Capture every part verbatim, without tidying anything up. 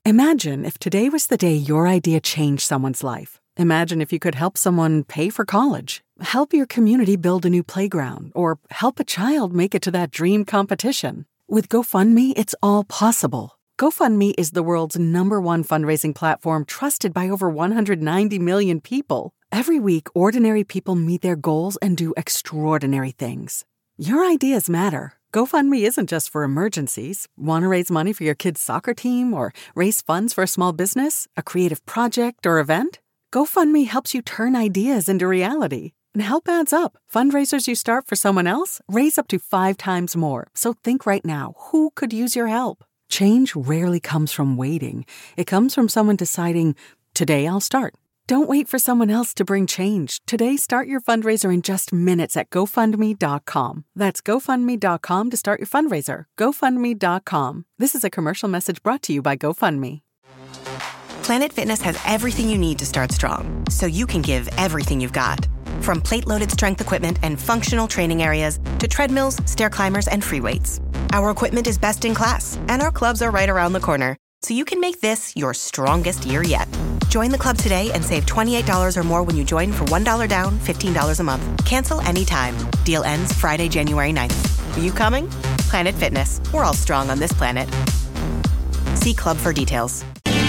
Imagine if today was the day your idea changed someone's life. Imagine if you could help someone pay for college, help your community build a new playground, or help a child make it to that dream competition. With GoFundMe, it's all possible. GoFundMe is the world's number one fundraising platform trusted by over one hundred ninety million people. Every week, ordinary people meet their goals and do extraordinary things. Your ideas matter. GoFundMe isn't just for emergencies. Want to raise money for your kid's soccer team or raise funds for a small business, a creative project, or event? GoFundMe helps you turn ideas into reality. And help adds up. Fundraisers you start for someone else raise up to five times more. So think right now, who could use your help? Change rarely comes from waiting. It comes from someone deciding, today I'll start. Don't wait for someone else to bring change. Today, start your fundraiser in just minutes at GoFundMe dot com. That's GoFundMe dot com to start your fundraiser. GoFundMe dot com. This is a commercial message brought to you by GoFundMe. Planet Fitness has everything you need to start strong, so you can give everything you've got. From plate-loaded strength equipment and functional training areas to treadmills, stair climbers, and free weights. Our equipment is best in class, and our clubs are right around the corner, so you can make this your strongest year yet. Join the club today and save twenty-eight dollars or more when you join for one dollar down, fifteen dollars a month. Cancel anytime. Deal ends Friday, January ninth. Are you coming? Planet Fitness. We're all strong on this planet. See club for details.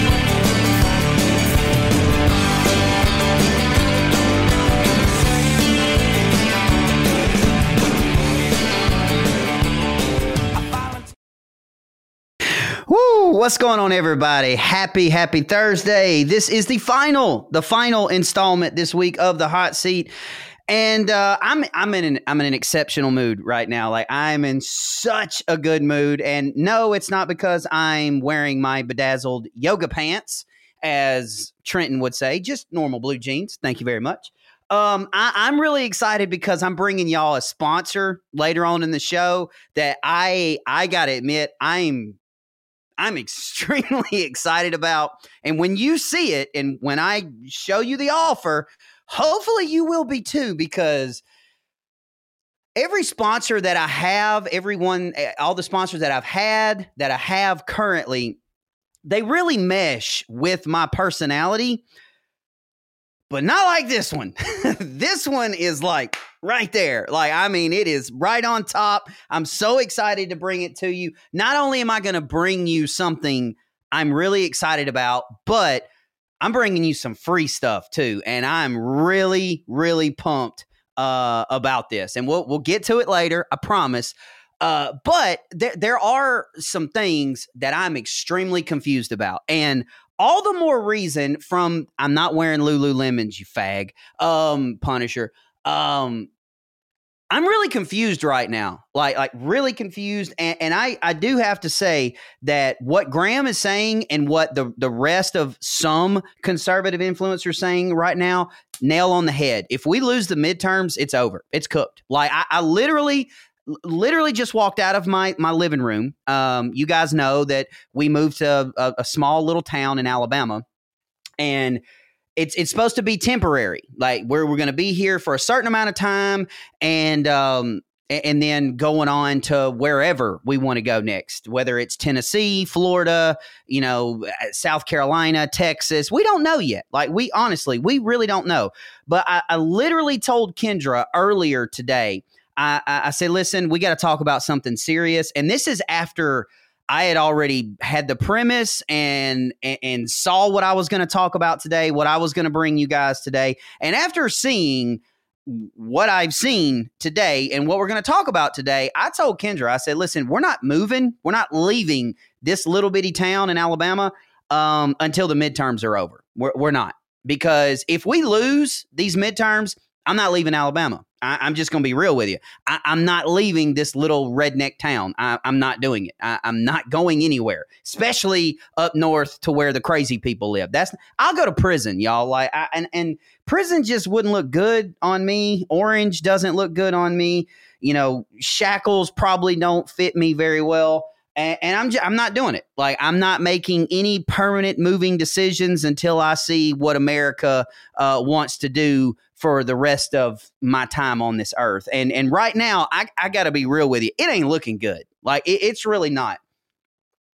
Woo! What's going on, everybody? Happy, happy Thursday. This is the final, the final installment this week of the Hot Seat. And uh, I'm I'm in an I'm in an exceptional mood right now. Like, I'm in such a good mood. And no, it's not because I'm wearing my bedazzled yoga pants, as Trenton would say, just normal blue jeans. Thank you very much. Um, I, I'm really excited because I'm bringing y'all a sponsor later on in the show that I I gotta admit I'm I'm extremely excited about. And when you see it and when I show you the offer, hopefully you will be too, because every sponsor that I have, everyone, all the sponsors that I've had, that I have currently, they really mesh with my personality, but not like this one. This one is like right there. Like, I mean, it is right on top. I'm so excited to bring it to you. Not only am I going to bring you something I'm really excited about, but I'm bringing you some free stuff too. And I'm really, really pumped uh, about this. And we'll we'll get to it later, I promise. Uh, but there there are some things that I'm extremely confused about. And all the more reason from I'm not wearing Lululemons, you fag, um, Punisher. Um, I'm really confused right now, like like really confused. And, and I, I do have to say that what Graham is saying and what the, the rest of some conservative influencers are saying right now, nail on the head. If we lose the midterms, it's over. It's cooked. Like I, I literally literally just walked out of my my living room. Um, you guys know that we moved to a, a small little town in Alabama, and it's it's supposed to be temporary. Like we're we're going to be here for a certain amount of time, and um and then going on to wherever we want to go next, whether it's Tennessee, Florida, you know, South Carolina, Texas. We don't know yet. Like we honestly, we really don't know. But I, I literally told Kendra earlier today. I, I said, listen, we got to talk about something serious. And this is after I had already had the premise and, and, and saw what I was going to talk about today, what I was going to bring you guys today. And after seeing what I've seen today and what we're going to talk about today, I told Kendra, I said, listen, we're not moving. We're not leaving this little bitty town in Alabama um, until the midterms are over. We're, we're not. Because if we lose these midterms, I'm not leaving Alabama. I, I'm just going to be real with you. I, I'm not leaving this little redneck town. I, I'm not doing it. I, I'm not going anywhere, especially up north to where the crazy people live. That's I'll go to prison, y'all. Like, I, and and prison just wouldn't look good on me. Orange doesn't look good on me. You know, shackles probably don't fit me very well. And, and I'm just, I'm not doing it. Like, I'm not making any permanent moving decisions until I see what America uh, wants to do for the rest of my time on this earth. And and right now, I, I got to be real with you. It ain't looking good. Like, it, it's really not.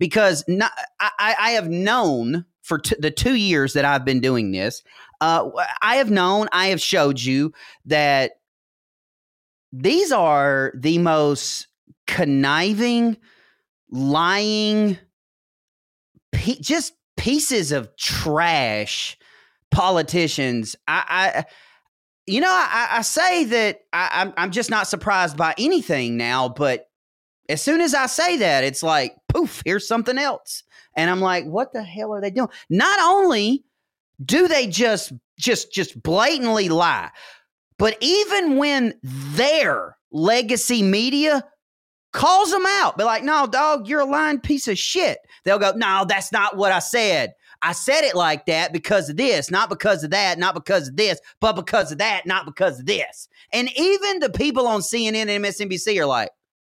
because not, I, I have known for t- the two years that I've been doing this, uh, I have known, I have showed you that these are the most conniving, lying, pe- just pieces of trash politicians. I, I you know, I, I say that I, I'm, I'm just not surprised by anything now, but as soon as I say that, it's like, poof, here's something else. And I'm like, what the hell are they doing? Not only do they just, just, just blatantly lie, but even when their legacy media calls them out, be like, no, dog, you're a lying piece of shit. They'll go, no, that's not what I said. I said it like that because of this, not because of that, not because of this, but because of that, not because of this. And even the people on C N N and M S N B C are like,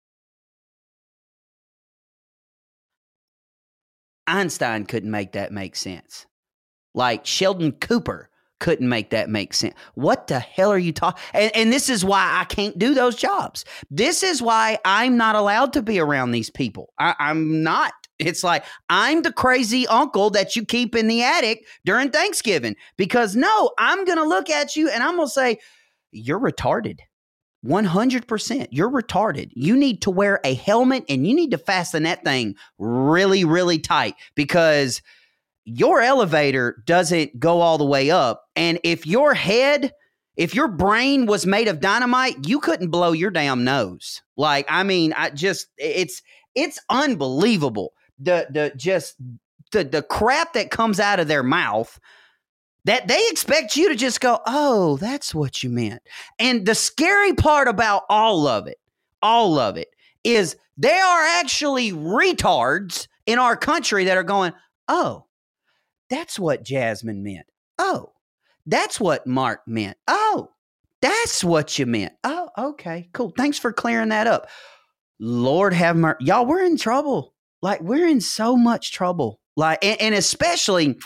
Einstein couldn't make that make sense. Like Sheldon Cooper couldn't make that make sense. What the hell are you talking? And, and this is why I can't do those jobs. This is why I'm not allowed to be around these people. I, I'm not. It's like, I'm the crazy uncle that you keep in the attic during Thanksgiving. Because no, I'm going to look at you and I'm going to say, you're retarded. one hundred percent. You're retarded. You need to wear a helmet and you need to fasten that thing really, really tight because your elevator doesn't go all the way up. And if your head, if your brain was made of dynamite, you couldn't blow your damn nose. Like, I mean, I just, it's, it's unbelievable. The, the, just the, the crap that comes out of their mouth that they expect you to just go, oh, that's what you meant. And the scary part about all of it, all of it is there are actually retards in our country that are going, oh, that's what Jasmine meant. Oh, that's what Mark meant. Oh, that's what you meant. Oh, okay, cool. Thanks for clearing that up. Lord have mercy. Y'all, we're in trouble. Like, we're in so much trouble. Like, and, and especially,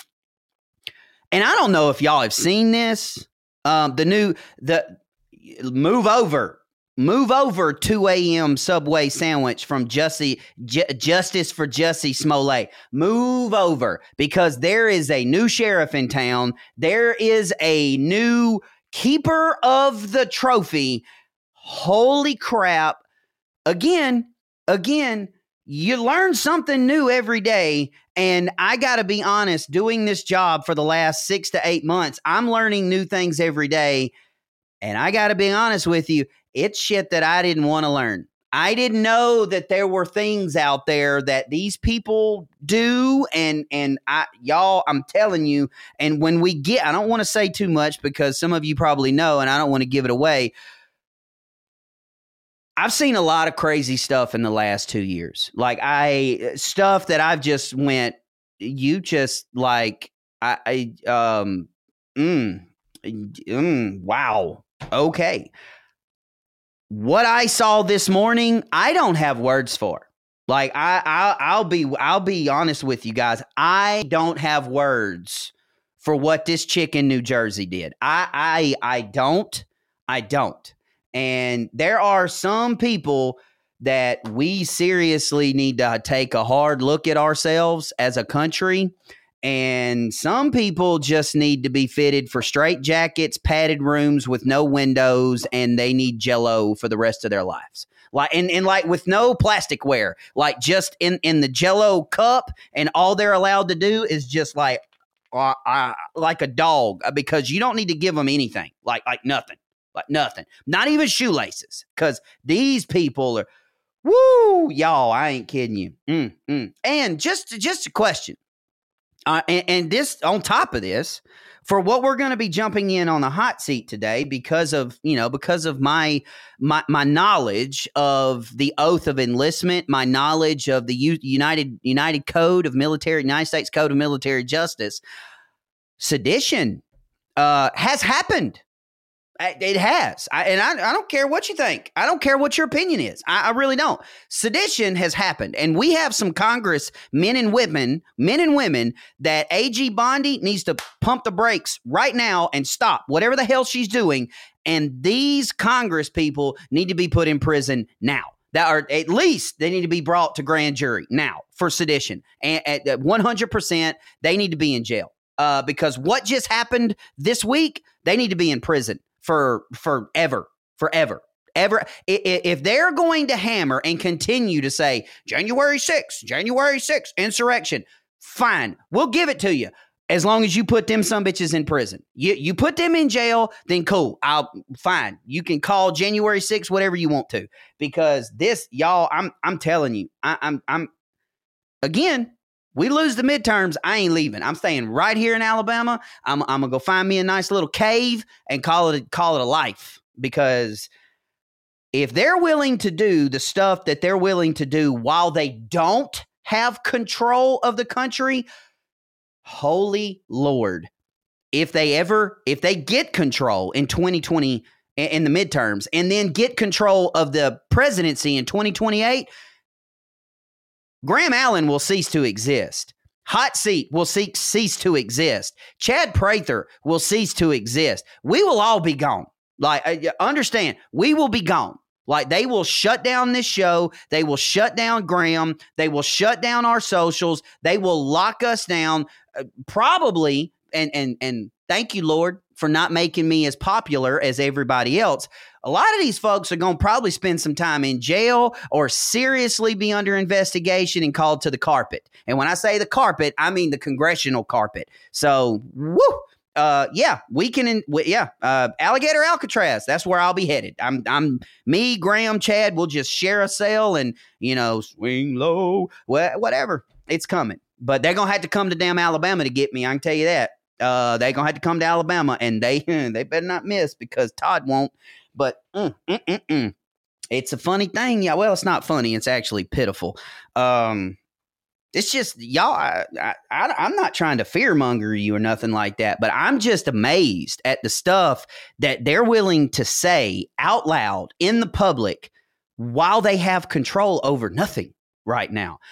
and I don't know if y'all have seen this, um, the new, the move over. Move over two a.m. Subway sandwich from Jussie, J- Justice for Jussie Smollett. Move over because there is a new sheriff in town. There is a new keeper of the trophy. Holy crap. Again, again, you learn something new every day. And I got to be honest, doing this job for the last six to eight months, I'm learning new things every day. And I got to be honest with you. It's shit that I didn't want to learn. I didn't know that there were things out there that these people do. And, and I, y'all, I'm telling you, and when we get, I don't want to say too much because some of you probably know, and I don't want to give it away. I've seen a lot of crazy stuff in the last two years. Like I, stuff that I've just went, you just like, I, I um, mm, mm, wow. Okay. What I saw this morning, I don't have words for. Like I, I, I'll be, I'll be honest with you guys. I don't have words for what this chick in New Jersey did. I, I, I don't, I don't. And there are some people that we seriously need to take a hard look at ourselves as a country. And some people just need to be fitted for straight jackets, padded rooms with no windows, and they need Jell-O for the rest of their lives. Like and, and like with no plasticware, like just in, in the Jell-O cup, and all they're allowed to do is just like uh, uh, like a dog, because you don't need to give them anything, like like nothing, like nothing, not even shoelaces, because these people are, woo, y'all, I ain't kidding you. Mm, mm. And just just a question. Uh, and, and this, on top of this, for what we're going to be jumping in on the hot seat today, because of, you know, because of my, my, my knowledge of the oath of enlistment, my knowledge of the U- United, United Code of Military, United States Code of Military Justice, sedition uh, has happened. It has. I, and I, I don't care what you think. I don't care what your opinion is. I, I really don't. Sedition has happened. And we have some Congress men and women, men and women that A G Bondi needs to pump the brakes right now and stop whatever the hell she's doing. And these Congress people need to be put in prison now. that are at least they need to be brought to grand jury now for sedition. And at one hundred percent, they need to be in jail uh, because what just happened this week, they need to be in prison for forever, forever. Ever, if they're going to hammer and continue to say January sixth, January sixth, insurrection, fine, we'll give it to you as long as you put them some bitches in prison. You you put them in jail, then cool. I'll fine. You can call January sixth whatever you want to, because this, y'all, I'm I'm telling you, I, I'm I'm again. We lose the midterms, I ain't leaving. I'm staying right here in Alabama. I'm I'm gonna go find me a nice little cave and call it call it a life, because if they're willing to do the stuff that they're willing to do while they don't have control of the country, holy Lord, if they ever, if they get control in twenty twenty, in the midterms, and then get control of the presidency in twenty twenty-eight, Graham Allen will cease to exist. Hot seat will cease, cease to exist. Chad Prather will cease to exist. We will all be gone. Like, understand, we will be gone. Like, they will shut down this show. They will shut down Graham. They will shut down our socials. They will lock us down. Uh, probably, and and and thank you, Lord, for not making me as popular as everybody else. A lot of these folks are going to probably spend some time in jail or seriously be under investigation and called to the carpet. And when I say the carpet, I mean the congressional carpet. So, woo! Uh, yeah, we can, we, yeah, uh, Alligator Alcatraz. That's where I'll be headed. I'm, I'm, me, Graham, Chad, we'll just share a cell and, you know, swing low, wh- whatever. It's coming. But they're going to have to come to damn Alabama to get me. I can tell you that. Uh, they're going to have to come to Alabama, and they, they better not miss, because Todd won't. But mm, mm, mm, mm. It's a funny thing. Yeah, well, it's not funny. It's actually pitiful. Um, It's just, y'all, I, I, I'm not trying to fearmonger you or nothing like that, but I'm just amazed at the stuff that they're willing to say out loud in the public while they have control over nothing right now.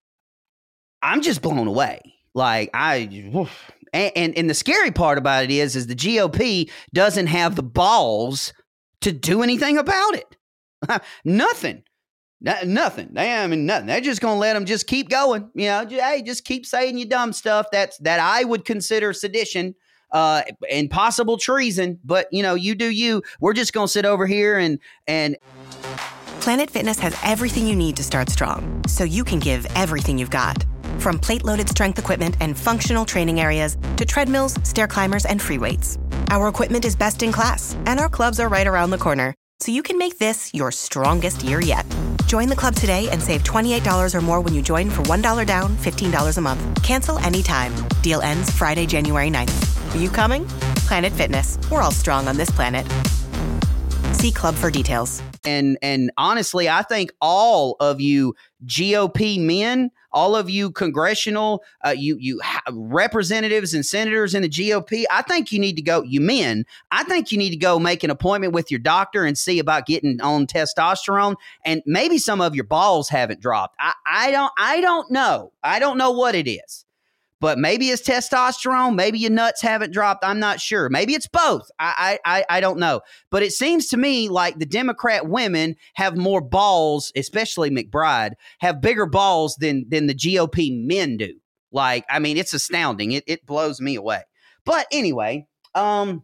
I'm just blown away. Like, I, woof. And, and, and the scary part about it is, is the G O P doesn't have the balls to do anything about it. Nothing. Nothing. They, I mean, nothing. They're just going to let them just keep going. You know, just, hey, just keep saying your dumb stuff. That's that I would consider sedition uh, and possible treason. But, you know, you do you. We're just going to sit over here and and. Planet Fitness has everything you need to start strong, so you can give everything you've got. From plate-loaded strength equipment and functional training areas to treadmills, stair climbers, and free weights. Our equipment is best in class, and our clubs are right around the corner, so you can make this your strongest year yet. Join the club today and save twenty-eight dollars or more when you join for one dollar down, fifteen dollars a month. Cancel anytime. Deal ends Friday, January ninth. Are you coming? Planet Fitness. We're all strong on this planet. See club for details. And and honestly, I think all of you G O P men, all of you congressional, uh, you you ha- representatives and senators in the G O P, I think you need to go, you men, I think you need to go make an appointment with your doctor and see about getting on testosterone. And maybe some of your balls haven't dropped. I, I don't I don't know. I don't know what it is. But maybe it's testosterone. Maybe your nuts haven't dropped. I'm not sure. Maybe it's both. I, I I don't know. But it seems to me like the Democrat women have more balls, especially McBride, have bigger balls than than the G O P men do. Like, I mean, it's astounding. It it blows me away. But anyway, um,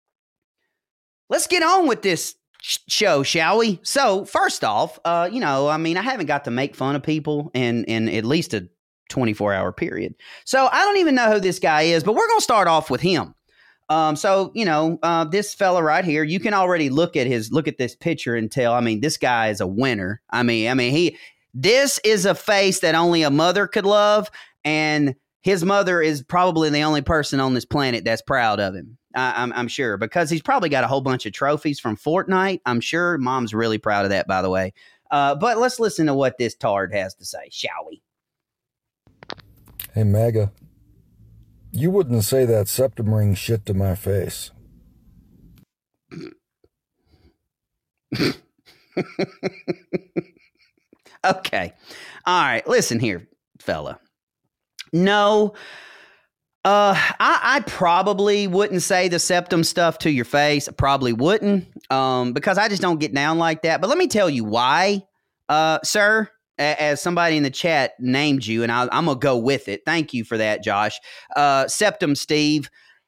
let's get on with this show, shall we? So first off, uh, you know, I mean, I haven't got to make fun of people in in at least a twenty-four hour period. So I don't even know who this guy is, but we're going to start off with him. Um, so, you know, uh, this fella right here, you can already look at his, look at this picture and tell, I mean, this guy is a winner. I mean, I mean, he, this is a face that only a mother could love. And his mother is probably the only person on this planet that's proud of him. Uh, I'm, I'm sure, because he's probably got a whole bunch of trophies from Fortnite. I'm sure mom's really proud of that, by the way. Uh, but let's listen to what this tard has to say, shall we? Hey, MAGA, you wouldn't say that septum ring shit to my face. Okay. All right. Listen here, fella. No, uh, I, I probably wouldn't say the septum stuff to your face. I probably wouldn't, um, because I just don't get down like that. But let me tell you why. uh, sir, as somebody in the chat named you, and I, I'm going to go with it. Thank you for that, Josh. Uh, Septum Steve,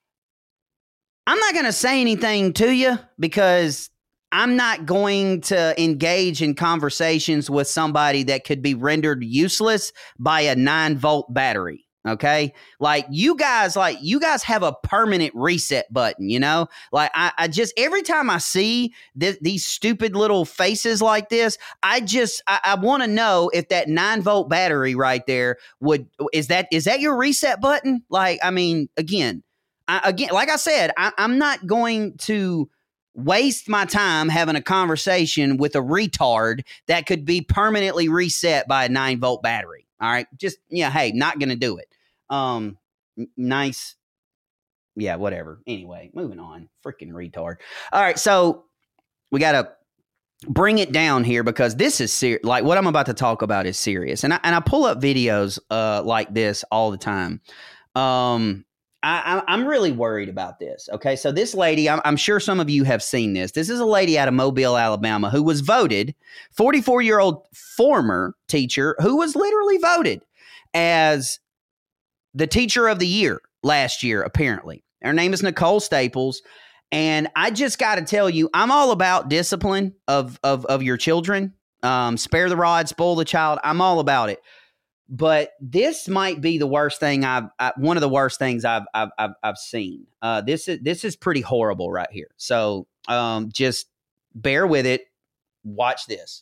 I'm not going to say anything to you because I'm not going to engage in conversations with somebody that could be rendered useless by a nine volt battery. Okay. Like you guys, like you guys have a permanent reset button, you know, like I, I just, every time I see th- these stupid little faces like this, I just, I, I want to know if that nine volt battery right there would, is that, is that your reset button? Like, I mean, again, I, again, like I said, I, I'm not going to waste my time having a conversation with a retard that could be permanently reset by a nine volt battery. All right. Just, yeah. Hey, not going to do it. Um, n- nice. Yeah, whatever. Anyway, moving on. Freaking retard. All right. So we got to bring it down here because this is serious. Like what I'm about to talk about is serious. And I, and I pull up videos, uh, like this all the time. Um, I, I'm really worried about this. Okay. So this lady, I'm, I'm sure some of you have seen this. This is a lady out of Mobile, Alabama, who was voted, forty-four year old former teacher who was literally voted as the teacher of the year last year, apparently. Her name is Nicole Staples. And I just got to tell you, I'm all about discipline of, of, of your children. Um, spare the rod, spoil the child. I'm all about it. But this might be the worst thing I've, I, one of the worst things I've, I've, I've, I've seen. Uh, this is, this is pretty horrible right here. So um, just bear with it. Watch this.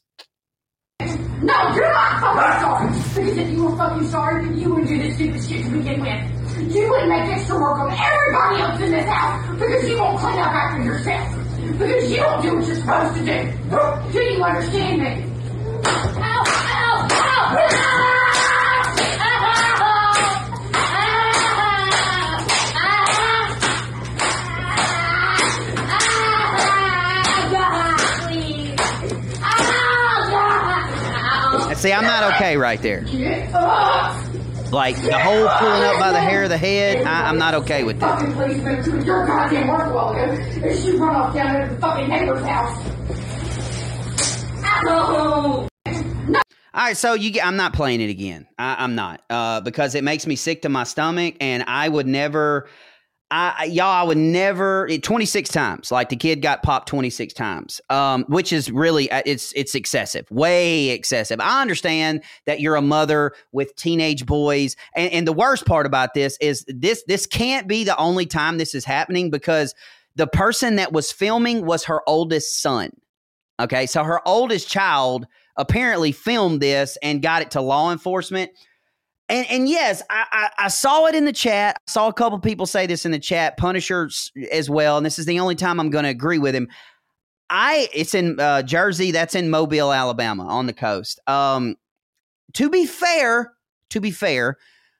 No, you're not fucking sorry. Because if you were fucking sorry, then you wouldn't do this stupid shit to begin with. You wouldn't make extra work on everybody else in this house because you won't clean up after yourself. Because you don't do what you're supposed to do. Do you understand me? Ow, ow, ow, ow. See, I'm not okay right there. Like the whole pulling up by the hair of the head, I, I'm not okay with that. Fucking police been doing your goddamn work a while ago, and she run off down into the fucking neighbor's house. Ow! All right, so you get, I'm not playing it again. I, I'm not uh, because it makes me sick to my stomach, and I would never. I, y'all, I would never twenty-six times. Like the kid got popped twenty-six times, um, which is really it's it's excessive, way excessive. I understand that you're a mother with teenage boys, and, and the worst part about this is this this can't be the only time this is happening because the person that was filming was her oldest son. Okay, so her oldest child apparently filmed this and got it to law enforcement. And, and yes, I, I, I saw it in the chat. I saw a couple people say this in the chat, Punisher as well. And this is the only time I'm going to agree with him. I It's in uh, Jersey. That's in Mobile, Alabama, on the coast. Um, to be fair, to be fair,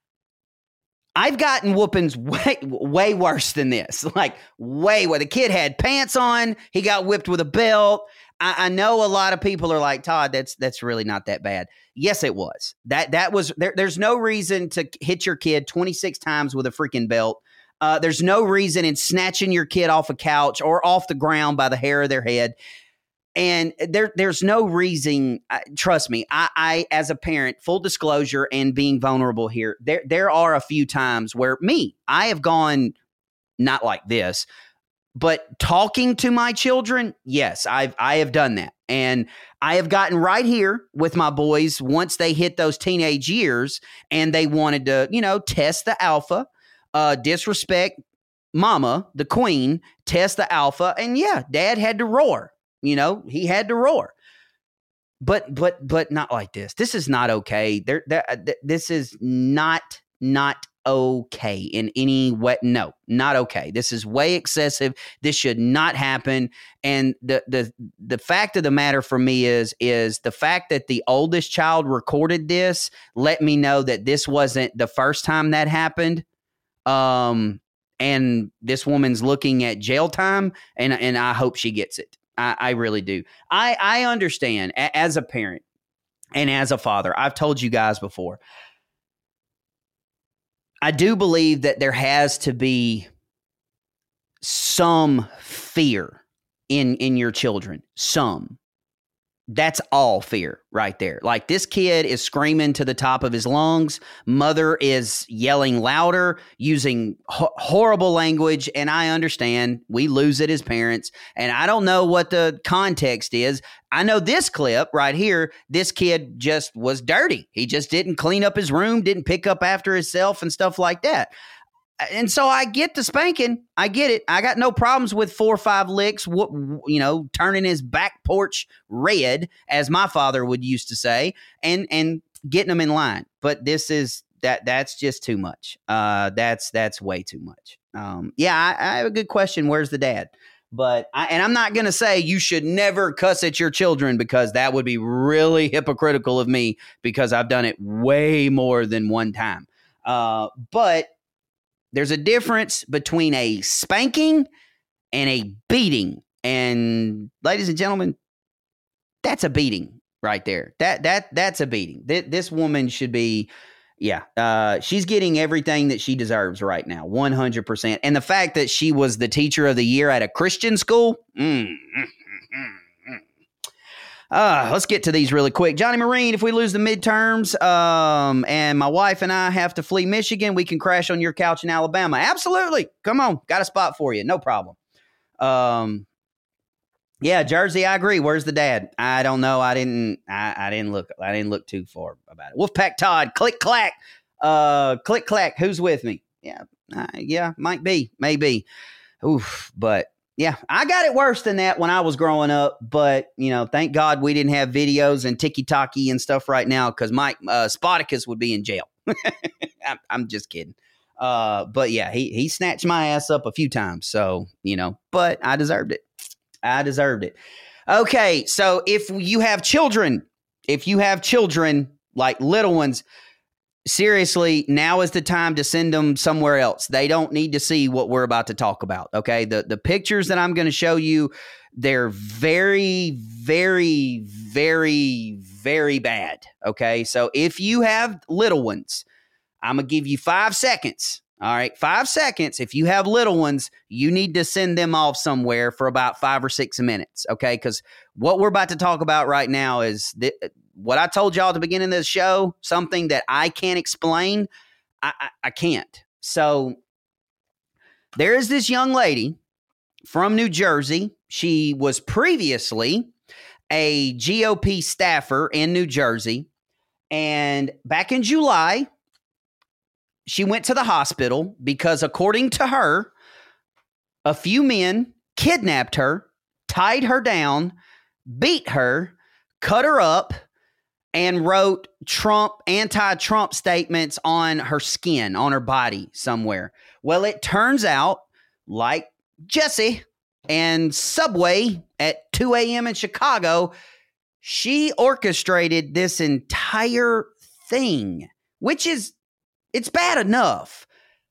I've gotten whoopings way, way worse than this. Like, way where the kid had pants on. He got whipped with a belt. I, I know a lot of people are like, Todd, that's that's really not that bad. Yes, it was. That that was there, there's no reason to hit your kid twenty-six times with a freaking belt. Uh, there's no reason in snatching your kid off a couch or off the ground by the hair of their head. And there, there's no reason. Uh, trust me, I, I, as a parent, full disclosure and being vulnerable here, there, there are a few times where me, I have gone not like this, but talking to my children. Yes, I've, I have done that. And I have gotten right here with my boys once they hit those teenage years and they wanted to, you know, test the alpha, uh, disrespect mama, the queen, test the alpha. And yeah, dad had to roar. You know, he had to roar, but, but, but not like this. This is not okay. There, there, this is not, not okay in any way. No, not okay. This is way excessive. This should not happen. And the, the, the fact of the matter for me is, is the fact that the oldest child recorded this, let me know that this wasn't the first time that happened. Um, and this woman's looking at jail time, and, and I hope she gets it. I, I really do. I, I understand a, as a parent and as a father. I've told you guys before. I do believe that there has to be some fear in, in your children. Some. That's all fear right there. Like, this kid is screaming to the top of his lungs. Mother is yelling louder, using ho- horrible language. And I understand we lose it as parents. And I don't know what the context is. I know this clip right here, this kid just was dirty. He just didn't clean up his room, didn't pick up after himself and stuff like that. And so I get the spanking. I get it. I got no problems with four or five licks, you know, turning his back porch red, as my father would used to say, and and getting them in line. But this is that that's just too much. Uh, that's that's way too much. Um, yeah, I, I have a good question. Where's the dad? But I, and I'm not going to say you should never cuss at your children, because that would be really hypocritical of me, because I've done it way more than one time. Uh, but there's a difference between a spanking and a beating. And ladies and gentlemen, that's a beating right there. That that that's a beating. Th- this woman should be, yeah, uh, she's getting everything that she deserves right now, one hundred percent. And the fact that she was the teacher of the year at a Christian school, mm, mm, mm, mm. Uh, let's get to these really quick. Johnny Marine, if we lose the midterms um, and my wife and I have to flee Michigan, we can crash on your couch in Alabama. Absolutely. Come on. Got a spot for you. No problem. Um, yeah, Jersey, I agree. Where's the dad? I don't know. I didn't I, I didn't look I didn't look too far about it. Wolfpack Todd, click clack. Uh, click clack. Who's with me? Yeah. Uh, yeah, might be. Maybe. Oof, but yeah, I got it worse than that when I was growing up, but, you know, thank God we didn't have videos and tiki-taki and stuff right now, because Mike uh, Spartacus would be in jail. I'm, I'm just kidding. Uh, but, yeah, he, he snatched my ass up a few times, so, you know, but I deserved it. I deserved it. Okay, so if you have children, if you have children, like little ones, seriously, now is the time to send them somewhere else. They don't need to see what we're about to talk about, okay? The the pictures that I'm going to show you, they're very, very, very, very bad, okay? So if you have little ones, I'm going to give you five seconds, all right? Five seconds. If you have little ones, you need to send them off somewhere for about five or six minutes, okay? Because what we're about to talk about right now is th- what I told y'all at the beginning of the show, something that I can't explain. I, I, I can't. So there is this young lady from New Jersey. She was previously a G O P staffer in New Jersey. And back in July, she went to the hospital because, according to her, a few men kidnapped her, tied her down, beat her, cut her up, and wrote Trump, anti-Trump statements on her skin, on her body somewhere. Well, it turns out, like Jesse and Subway at two a.m. in Chicago, she orchestrated this entire thing, which is, it's bad enough.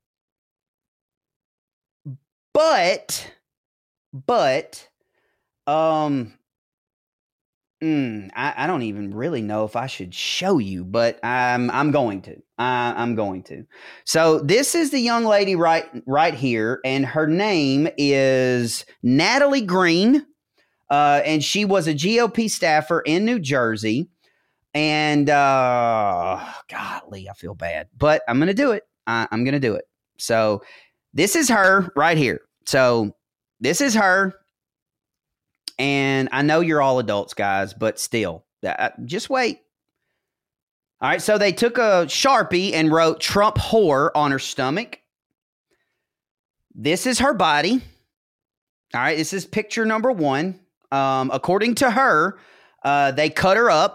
But, but, um... Mm, I, I don't even really know if I should show you, but I'm I'm going to. I, I'm going to. So this is the young lady right right here, and her name is Natalie Green, uh, and she was a G O P staffer in New Jersey. And uh, golly, I feel bad, but I'm going to do it. I, I'm going to do it. So this is her right here. So this is her. And I know you're all adults, guys, but still, uh, just wait. All right, so they took a Sharpie and wrote Trump whore on her stomach. This is her body. All right, this is picture number one. Um, according to her, uh, they cut her up.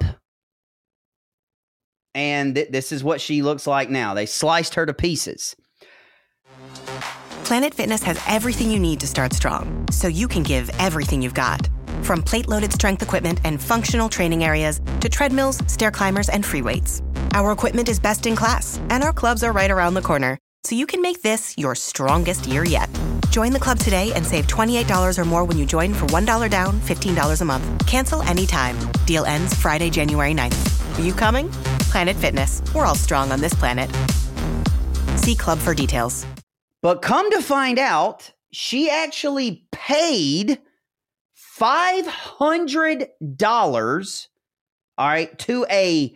And th- this is what she looks like now. They sliced her to pieces. Planet Fitness has everything you need to start strong, so you can give everything you've got. From plate-loaded strength equipment and functional training areas to treadmills, stair climbers, and free weights. Our equipment is best in class, and our clubs are right around the corner, so you can make this your strongest year yet. Join the club today and save twenty-eight dollars or more when you join for one dollar down, fifteen dollars a month. Cancel anytime. Deal ends Friday, January ninth. Are you coming? Planet Fitness. We're all strong on this planet. See club for details. But come to find out, she actually paid five hundred dollars, all right, to a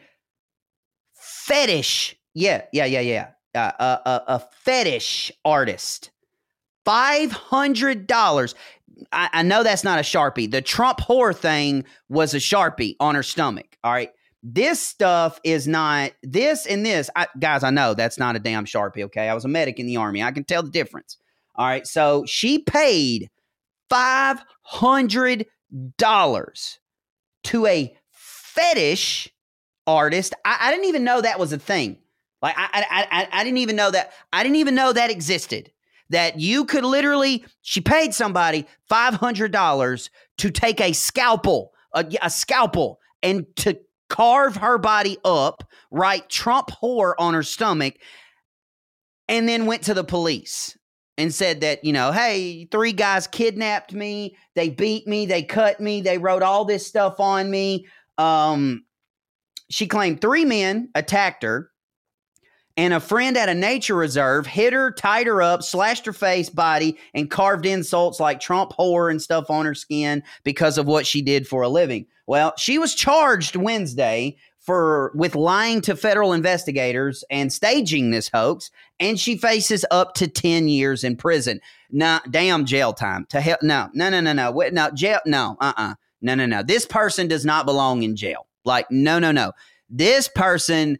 fetish. Yeah, yeah, yeah, yeah. Uh, a, a, a fetish artist. five hundred dollars. I, I know that's not a Sharpie. The Trump whore thing was a Sharpie on her stomach, all right? This stuff is not, this and this. I, guys, I know that's not a damn Sharpie, okay? I was a medic in the Army. I can tell the difference, all right? So she paid five hundred dollars to a fetish artist. I, I didn't even know that was a thing. Like, I, I, I, I didn't even know that. I didn't even know that existed. That you could literally, she paid somebody five hundred dollars to take a scalpel, a, a scalpel, and to carve her body up, write Trump whore on her stomach, and then went to the police and said that, you know, hey, three guys kidnapped me, they beat me, they cut me, they wrote all this stuff on me. Um, she claimed three men attacked her. And a friend at a nature reserve hit her, tied her up, slashed her face, body, and carved insults like Trump whore and stuff on her skin because of what she did for a living. Well, she was charged Wednesday for with lying to federal investigators and staging this hoax, and she faces up to ten years in prison. Nah, damn jail time. To hell, no, no, no, no, no, no, jail, no, uh-uh, no, no, no. This person does not belong in jail. Like, no, no, no. This person...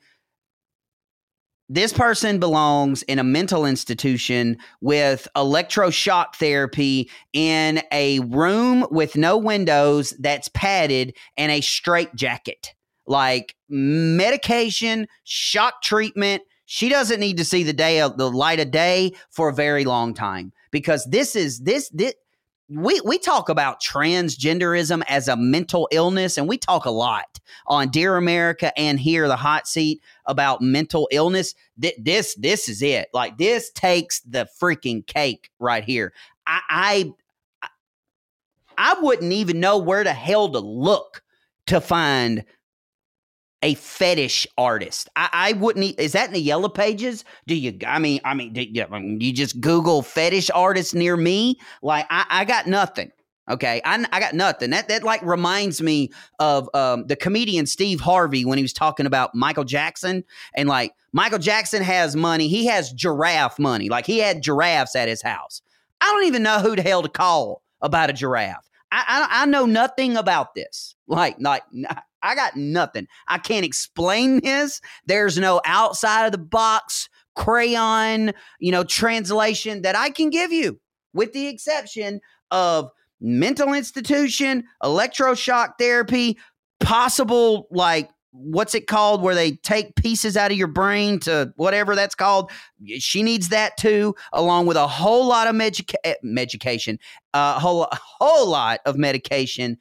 This person belongs in a mental institution with electroshock therapy in a room with no windows that's padded and a straitjacket. Like medication, shock treatment. She doesn't need to see the day of the light of day for a very long time because this is this this we we talk about transgenderism as a mental illness, and we talk a lot on Dear America and here the hot seat about mental illness. Th- this this is it. Like this takes the freaking cake right here. I I I wouldn't even know where the hell to look to find a fetish artist. I, I wouldn't. E- is that in the yellow pages? Do you? I mean, I mean, do you, you just Google fetish artist near me? Like, I, I got nothing. Okay, I, I got nothing. That that like reminds me of um, the comedian Steve Harvey when he was talking about Michael Jackson and like Michael Jackson has money. He has giraffe money. Like he had giraffes at his house. I don't even know who the hell to call about a giraffe. I I, I know nothing about this. Like like. I got nothing. I can't explain this. There's no outside of the box crayon, you know, translation that I can give you, with the exception of mental institution, electroshock therapy, possible, like, what's it called, where they take pieces out of your brain to whatever that's called. She needs that too, along with a whole lot of medica- medication, a uh, whole, whole lot of medication.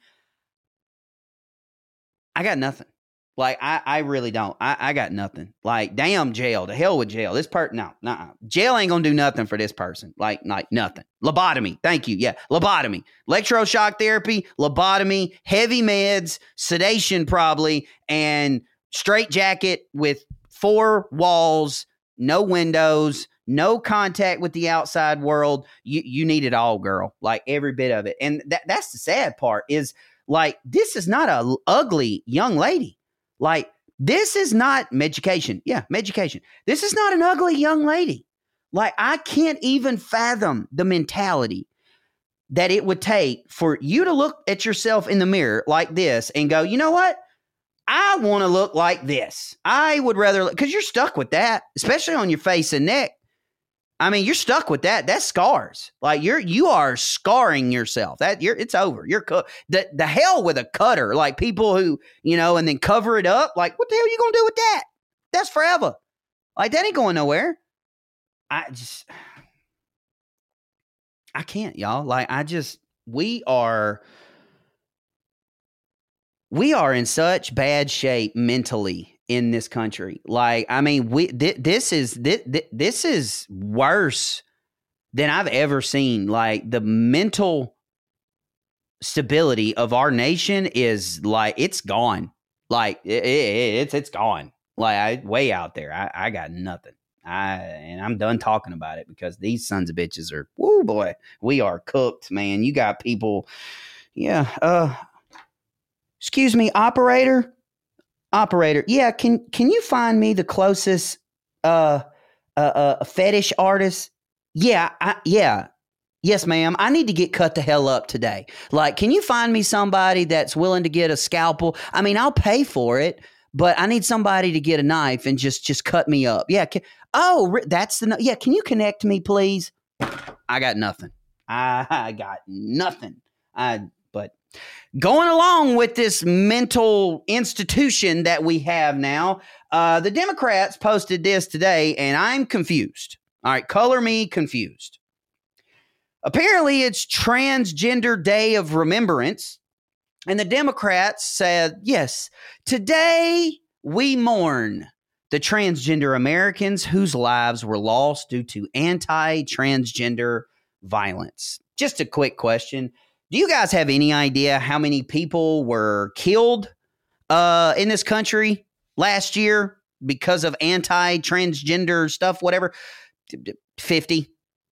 I got nothing. Like, I, I really don't. I, I got nothing. Like, damn jail. The hell with jail. This part, no, no. Jail ain't going to do nothing for this person. Like, like nothing. Lobotomy. Thank you. Yeah, lobotomy. Electroshock therapy, lobotomy, heavy meds, sedation probably, and straitjacket with four walls, no windows, no contact with the outside world. You, you need it all, girl. Like, every bit of it. And that, that's the sad part is, like, this is not a ugly young lady. Like, this is not medication. Yeah, medication. This is not an ugly young lady. Like, I can't even fathom the mentality that it would take for you to look at yourself in the mirror like this and go, you know what? I want to look like this. I would rather, because you're stuck with that, especially on your face and neck. I mean, you're stuck with that. That's scars. Like you're, you are scarring yourself. That you're, it's over. You're cu- the the hell with a cutter. Like people who, you know, and then cover it up. Like what the hell are you gonna do with that? That's forever. Like that ain't going nowhere. I just, I can't, y'all. Like I just, we are, we are in such bad shape mentally in this country. Like, I mean, we, th- this is, th- th- this is worse than I've ever seen. Like the mental stability of our nation is like, it's gone. Like it, it, it's, it's gone. Like I way out there. I, I got nothing. I, and I'm done talking about it because these sons of bitches are, woo boy, we are cooked, man. You got people, Yeah. Uh, excuse me, operator. Operator. Yeah. Can can you find me the closest uh uh, uh fetish artist? Yeah. I, yeah. Yes, ma'am. I need to get cut the hell up today. Like, can you find me somebody that's willing to get a scalpel? I mean, I'll pay for it, but I need somebody to get a knife and just just cut me up. Yeah. Can, oh, that's the yeah. Can you connect me, please? I got nothing. I, I got nothing. I but going along with this mental institution that we have now, uh, the Democrats posted this today, and I'm confused. All right, color me confused. Apparently, it's Transgender Day of Remembrance, and the Democrats said, yes, today we mourn the transgender Americans whose lives were lost due to anti-transgender violence. Just a quick question. Do you guys have any idea how many people were killed uh, in this country last year because of anti-transgender stuff, whatever? fifty.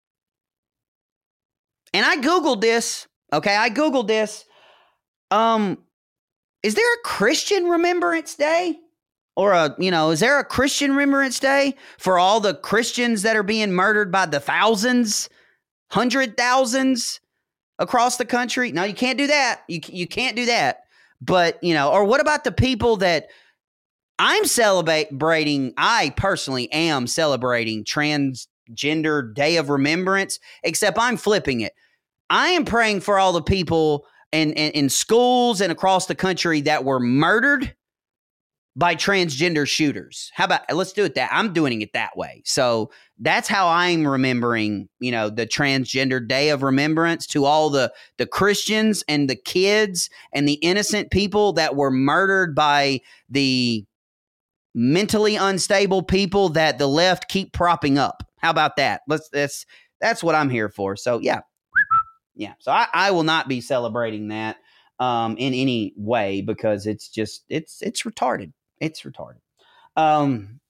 And I Googled this. Okay, I Googled this. Um, is there a Christian Remembrance Day? Or a, you know, is there a Christian Remembrance Day for all the Christians that are being murdered by the thousands, hundred thousands across the country? No, you can't do that. You you can't do that. But, you know, or what about the people that I'm celebrating? I personally am celebrating Transgender Day of Remembrance, except I'm flipping it. I am praying for all the people in, in, in schools and across the country that were murdered by transgender shooters. How about, let's do it that. I'm doing it that way. So that's how I'm remembering, you know, the Transgender Day of Remembrance, to all the, the Christians and the kids and the innocent people that were murdered by the mentally unstable people that the left keep propping up. How about that? Let's, that's, that's what I'm here for. So yeah. Yeah. So I, I will not be celebrating that um, in any way, because it's just, it's, it's retarded. It's retarded. Um,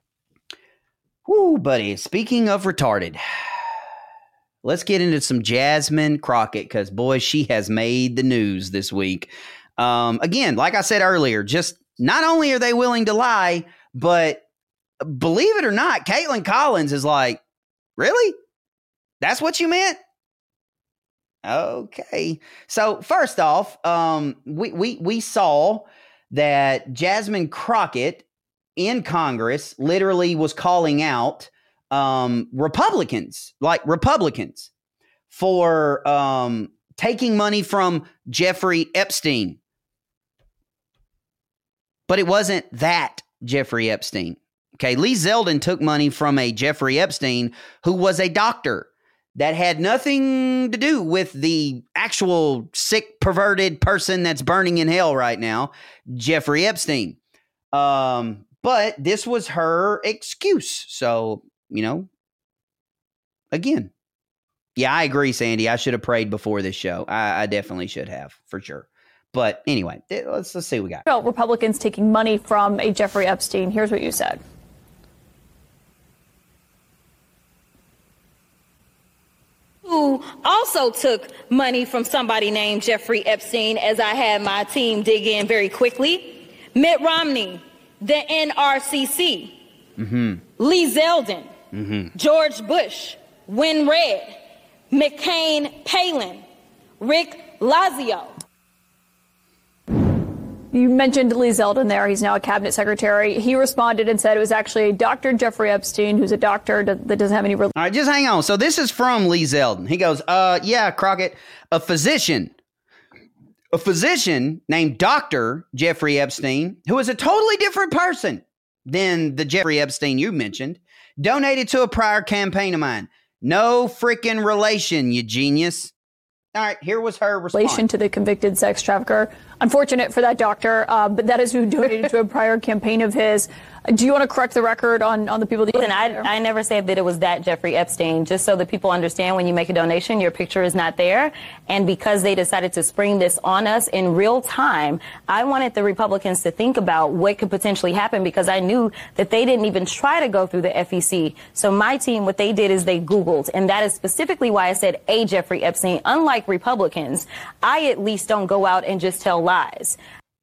whoo, buddy. Speaking of retarded, let's get into some Jasmine Crockett, because, boy, she has made the news this week. Um, again, like I said earlier, just not only are they willing to lie, but believe it or not, Caitlin Collins is like, really? That's what you meant? Okay. So first off, um, we, we, we saw that Jasmine Crockett in Congress literally was calling out um, Republicans, like Republicans, for um, taking money from Jeffrey Epstein. But it wasn't that Jeffrey Epstein. Okay, Lee Zeldin took money from a Jeffrey Epstein who was a doctor that had nothing to do with the actual sick, perverted person that's burning in hell right now, Jeffrey Epstein. Um, but this was her excuse. So, you know, again, yeah, I agree, Sandy. I should have prayed before this show. I, I definitely should have, for sure. But anyway, let's let's see what we got. About Republicans taking money from a Jeffrey Epstein. Here's what you said. Who also took money from somebody named Jeffrey Epstein, as I had my team dig in very quickly. Mitt Romney, the N R C C, mm-hmm. Lee Zeldin, mm-hmm. George Bush, Win Red, McCain Palin, Rick Lazio. You mentioned Lee Zeldin there. He's now a cabinet secretary. He responded and said it was actually Doctor Jeffrey Epstein, who's a doctor that doesn't have any... Re- All right, just hang on. So this is from Lee Zeldin. He goes, uh, yeah, Crockett, a physician, a physician named Doctor Jeffrey Epstein, who is a totally different person than the Jeffrey Epstein you mentioned, donated to a prior campaign of mine. No freaking relation, you genius. All right, here was her response. Relation to the convicted sex trafficker. unfortunate for that doctor, uh, but that is who donated to a prior campaign of his. Do you want to correct the record on, on the people that you Listen, I, I never said that it was that Jeffrey Epstein. Just so that people understand, when you make a donation, your picture is not there. And because they decided to spring this on us in real time, I wanted the Republicans to think about what could potentially happen, because I knew that they didn't even try to go through the F E C. So my team, what they did is they Googled. And that is specifically why I said a Jeffrey Epstein. Unlike Republicans, I at least don't go out and just tell lies.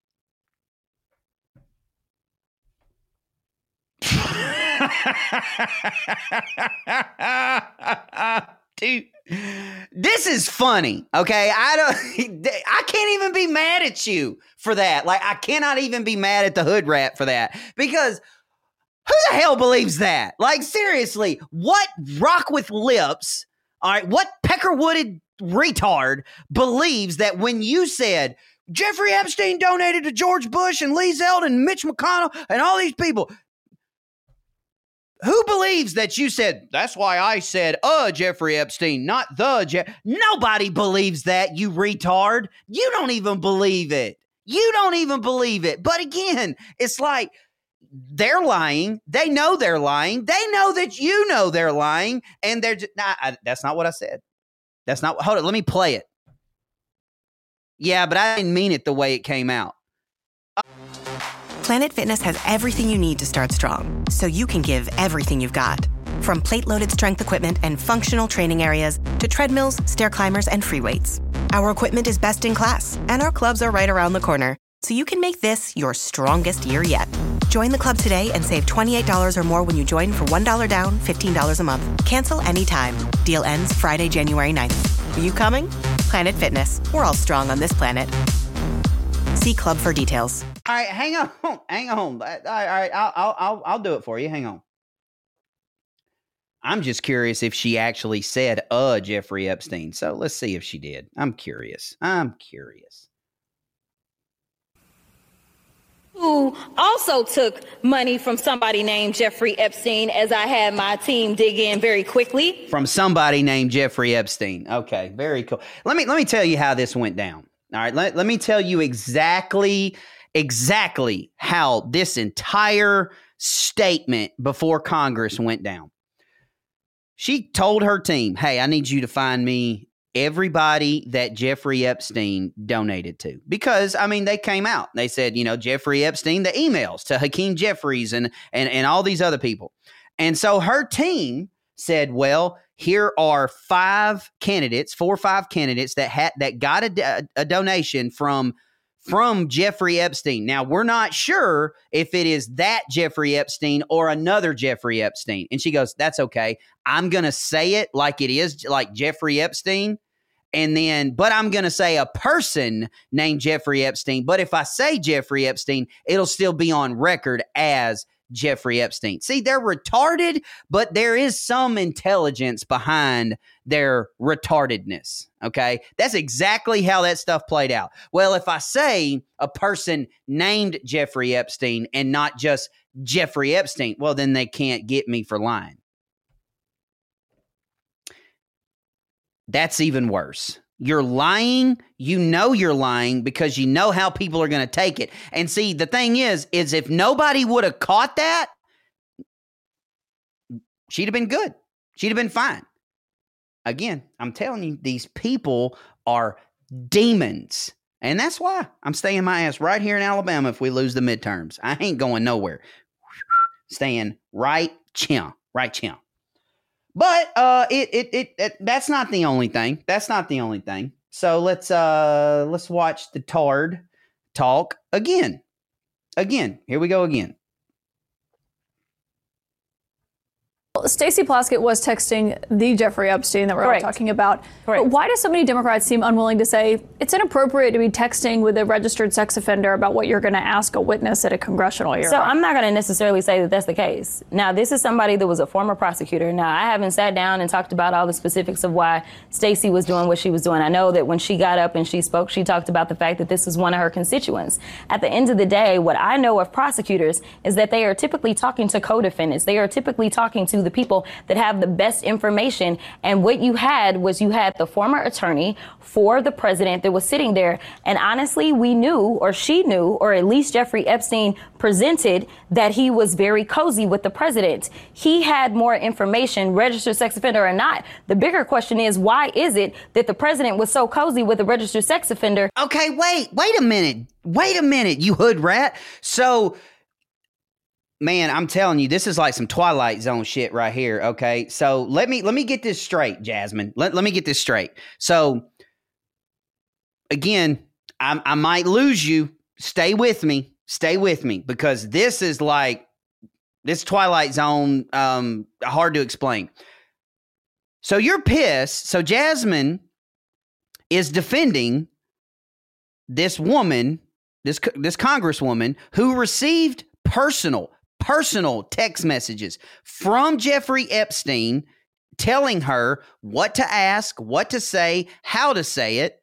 Dude, this is funny. Okay, I don't. I can't even be mad at you for that. Like, I cannot even be mad at the hood rat for that, because who the hell believes that? Like, seriously, what rock with lips? All right, what peckerwooded retard believes that when you said Jeffrey Epstein donated to George Bush and Lee Zeldin, Mitch McConnell, and all these people? Who believes that you said, that's why I said, uh, Jeffrey Epstein, not the Je-? Nobody believes that, you retard. You don't even believe it. You don't even believe it. But again, it's like they're lying. They know they're lying. They know that you know they're lying. And they're just, nah, I, that's not what I said. That's not, hold on, let me play it. Yeah, but I didn't mean it the way it came out. Planet Fitness has everything you need to start strong, so you can give everything you've got. From plate-loaded strength equipment and functional training areas to treadmills, stair climbers, and free weights. Our equipment is best in class, and our clubs are right around the corner, so you can make this your strongest year yet. Join the club today and save twenty-eight dollars or more when you join for one dollar down, fifteen dollars a month. Cancel anytime. Deal ends Friday, January ninth. Are you coming? Planet Fitness. We're all strong on this planet. See club for details. All right, hang on, hang on. All right, all right, I'll, I'll, I'll, I'll do it for you. Hang on. I'm just curious if she actually said, "Uh, Jeffrey Epstein." So let's see if she did. I'm curious. I'm curious. Who also took money from somebody named Jeffrey Epstein, as I had my team dig in very quickly. From somebody named Jeffrey Epstein. Okay, very cool. Let me let me tell you how this went down. All right, let, let me tell you exactly. Exactly how this entire statement before Congress went down. She told her team, hey, I need you to find me everybody that Jeffrey Epstein donated to. Because, I mean, they came out. They said, you know, Jeffrey Epstein, the emails to Hakeem Jeffries and, and, and all these other people. And so her team said, well, here are five candidates, four or five candidates that had that got a, a donation from from Jeffrey Epstein. Now, we're not sure if it is that Jeffrey Epstein or another Jeffrey Epstein. And she goes, that's okay. I'm going to say it like it is, like Jeffrey Epstein. And then, but I'm going to say a person named Jeffrey Epstein. But if I say Jeffrey Epstein, it'll still be on record as Jeffrey Epstein. See, they're retarded, but there is some intelligence behind their retardedness. Okay. That's exactly how that stuff played out. Well, if I say a person named Jeffrey Epstein and not just Jeffrey Epstein, well, then they can't get me for lying. That's even worse. You're lying. You know you're lying because you know how people are going to take it. And see, the thing is, is if nobody would have caught that, she'd have been good. She'd have been fine. Again, I'm telling you, these people are demons. And that's why I'm staying my ass right here in Alabama if we lose the midterms. I ain't going nowhere. Staying right chill, right chill. But uh, it, it it it that's not the only thing. That's not the only thing. So let's uh let's watch the tard talk again. Again, here we go again. Stacey Plaskett was texting the Jeffrey Epstein that we're Correct. all talking about. Correct. But why do so many Democrats seem unwilling to say it's inappropriate to be texting with a registered sex offender about what you're going to ask a witness at a congressional hearing? So I'm not going to necessarily say that that's the case. Now, this is somebody that was a former prosecutor. Now, I haven't sat down and talked about all the specifics of why Stacey was doing what she was doing. I know that when she got up and she spoke, she talked about the fact that this is one of her constituents. At the end of the day, what I know of prosecutors is that they are typically talking to co-defendants. They are typically talking to the people that have the best information. And what you had was you had the former attorney for the president that was sitting there. And honestly, we knew, or she knew, or at least Jeffrey Epstein presented that he was very cozy with the president. He had more information, registered sex offender or not. The bigger question is, why is it that the president was so cozy with a registered sex offender? Okay, wait, wait a minute. Wait a minute, you hood rat. So, man, I'm telling you, this is like some Twilight Zone shit right here, okay? So let me let me get this straight, Jasmine. Let, let me get this straight. So, again, I, I might lose you. Stay with me. Stay with me, because this is like, this Twilight Zone, um, hard to explain. So you're pissed. So Jasmine is defending this woman, this this congresswoman, who received personal, personal text messages from Jeffrey Epstein telling her what to ask, what to say, how to say it.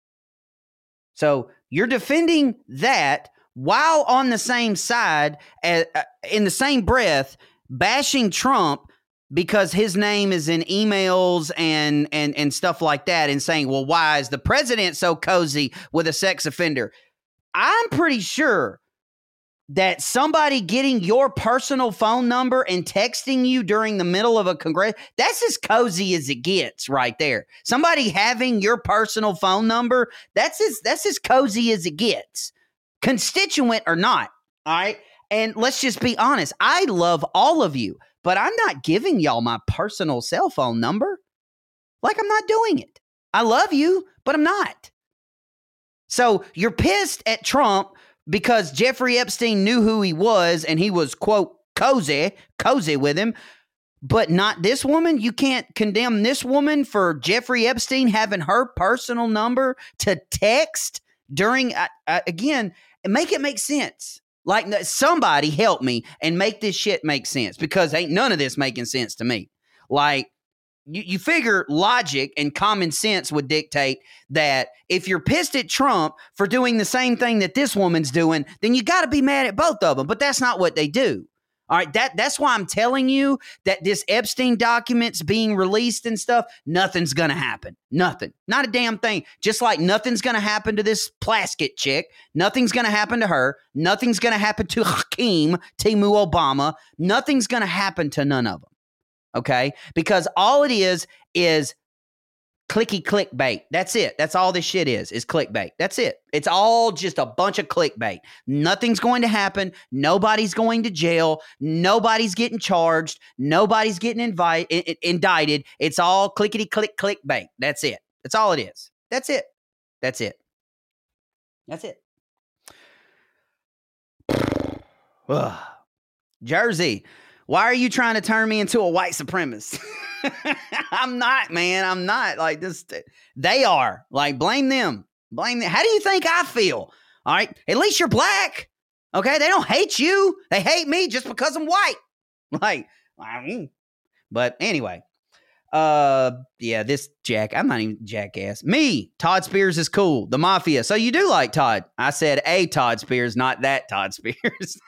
So you're defending that while on the same side, uh, in the same breath, bashing Trump because his name is in emails and, and, and stuff like that, and saying, well, why is the president so cozy with a sex offender? I'm pretty sure that somebody getting your personal phone number and texting you during the middle of a congress, that's as cozy as it gets right there. Somebody having your personal phone number, that's as, that's as cozy as it gets. Constituent or not, all right? And let's just be honest. I love all of you, but I'm not giving y'all my personal cell phone number. Like, I'm not doing it. I love you, but I'm not. So you're pissed at Trump because Jeffrey Epstein knew who he was and he was, quote, cozy, cozy with him, but not this woman. You can't condemn this woman for Jeffrey Epstein having her personal number to text during, uh, uh, again, make it make sense. Like, somebody help me and make this shit make sense, because ain't none of this making sense to me. Like, you, you figure logic and common sense would dictate that if you're pissed at Trump for doing the same thing that this woman's doing, then you got to be mad at both of them. But that's not what they do. All right, that that's why I'm telling you that this Epstein documents being released and stuff, nothing's going to happen. Nothing. Not a damn thing. Just like nothing's going to happen to this Plaskett chick. Nothing's going to happen to her. Nothing's going to happen to Hakeem, Timu Obama. Nothing's going to happen to none of them. Okay? Because all it is is clicky clickbait. That's it. That's all this shit is, is clickbait. That's it. It's all just a bunch of clickbait. Nothing's going to happen. Nobody's going to jail. Nobody's getting charged. Nobody's getting invite, I- indicted. It's all clickety click clickbait. That's it. That's all it is. That's it. That's it. That's it. Ugh. Jersey, why are you trying to turn me into a white supremacist? I'm not, man. I'm not. Like, this. They are. Like, blame them. Blame them. How do you think I feel? All right. At least you're black. Okay. They don't hate you. They hate me just because I'm white. Like, but anyway. Uh, yeah, this Jack. I'm not even jackass. Me. Todd Spears is cool. The Mafia. So you do like Todd. I said a Todd Spears, not that Todd Spears.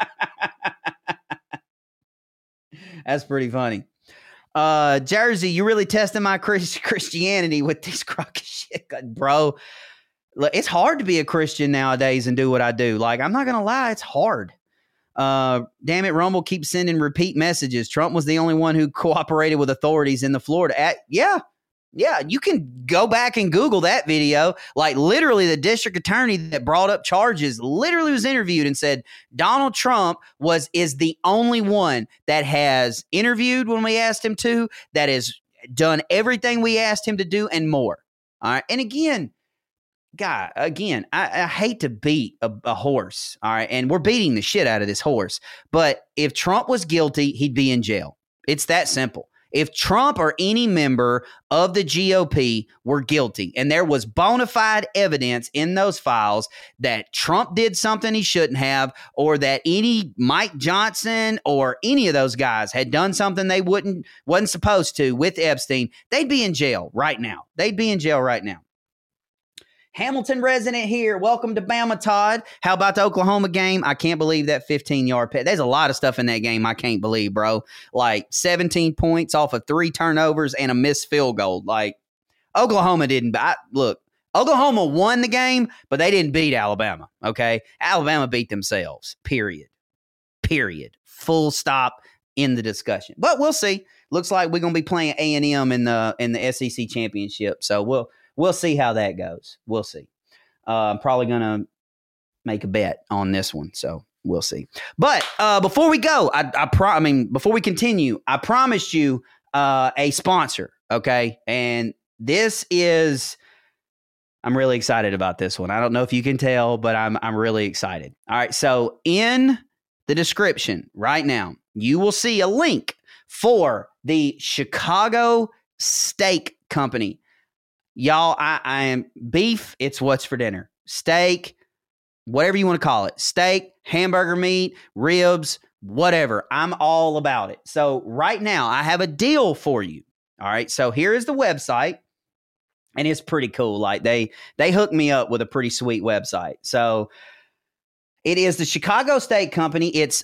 That's pretty funny. Uh, Jersey, you really testing my Christ- Christianity with this crock of shit, bro. Look, it's hard to be a Christian nowadays and do what I do. Like, I'm not going to lie. It's hard. Uh, damn it. Rumble keeps sending repeat messages. Trump was the only one who cooperated with authorities in the Florida. At, yeah. Yeah. You can go back and Google that video. Like, literally the district attorney that brought up charges literally was interviewed and said Donald Trump was, is the only one that has interviewed when we asked him to, that has done everything we asked him to do and more. All right. And again, God, again, I, I hate to beat a, a horse. All right. And we're beating the shit out of this horse. But if Trump was guilty, he'd be in jail. It's that simple. If Trump or any member of the G O P were guilty and there was bona fide evidence in those files that Trump did something he shouldn't have, or that any Mike Johnson or any of those guys had done something they wouldn't wasn't supposed to with Epstein, they'd be in jail right now. They'd be in jail right now. Hamilton resident here. Welcome to Bama, Todd. How about the Oklahoma game? I can't believe that fifteen-yard pass. There's a lot of stuff in that game I can't believe, bro. Like seventeen points off of three turnovers and a missed field goal. Like, Oklahoma didn't I, – look, Oklahoma won the game, but they didn't beat Alabama, okay? Alabama beat themselves, period. Period. Full stop in the discussion. But we'll see. Looks like we're going to be playing A and M in the in the S E C championship, so we'll – We'll see how that goes. We'll see. Uh, I'm probably going to make a bet on this one, so we'll see. But uh, before we go, I, I, pro- I mean, before we continue, I promised you uh, a sponsor, okay? And this is, I'm really excited about this one. I don't know if you can tell, but I'm I'm really excited. All right, so in the description right now, you will see a link for the Chicago Steak Company. Y'all, I, I am beef. It's what's for dinner. Steak, whatever you want to call it. Steak, hamburger meat, ribs, whatever. I'm all about it. So right now, I have a deal for you. All right. So here is the website. And it's pretty cool. Like they they hooked me up with a pretty sweet website. So it is the Chicago Steak Company. It's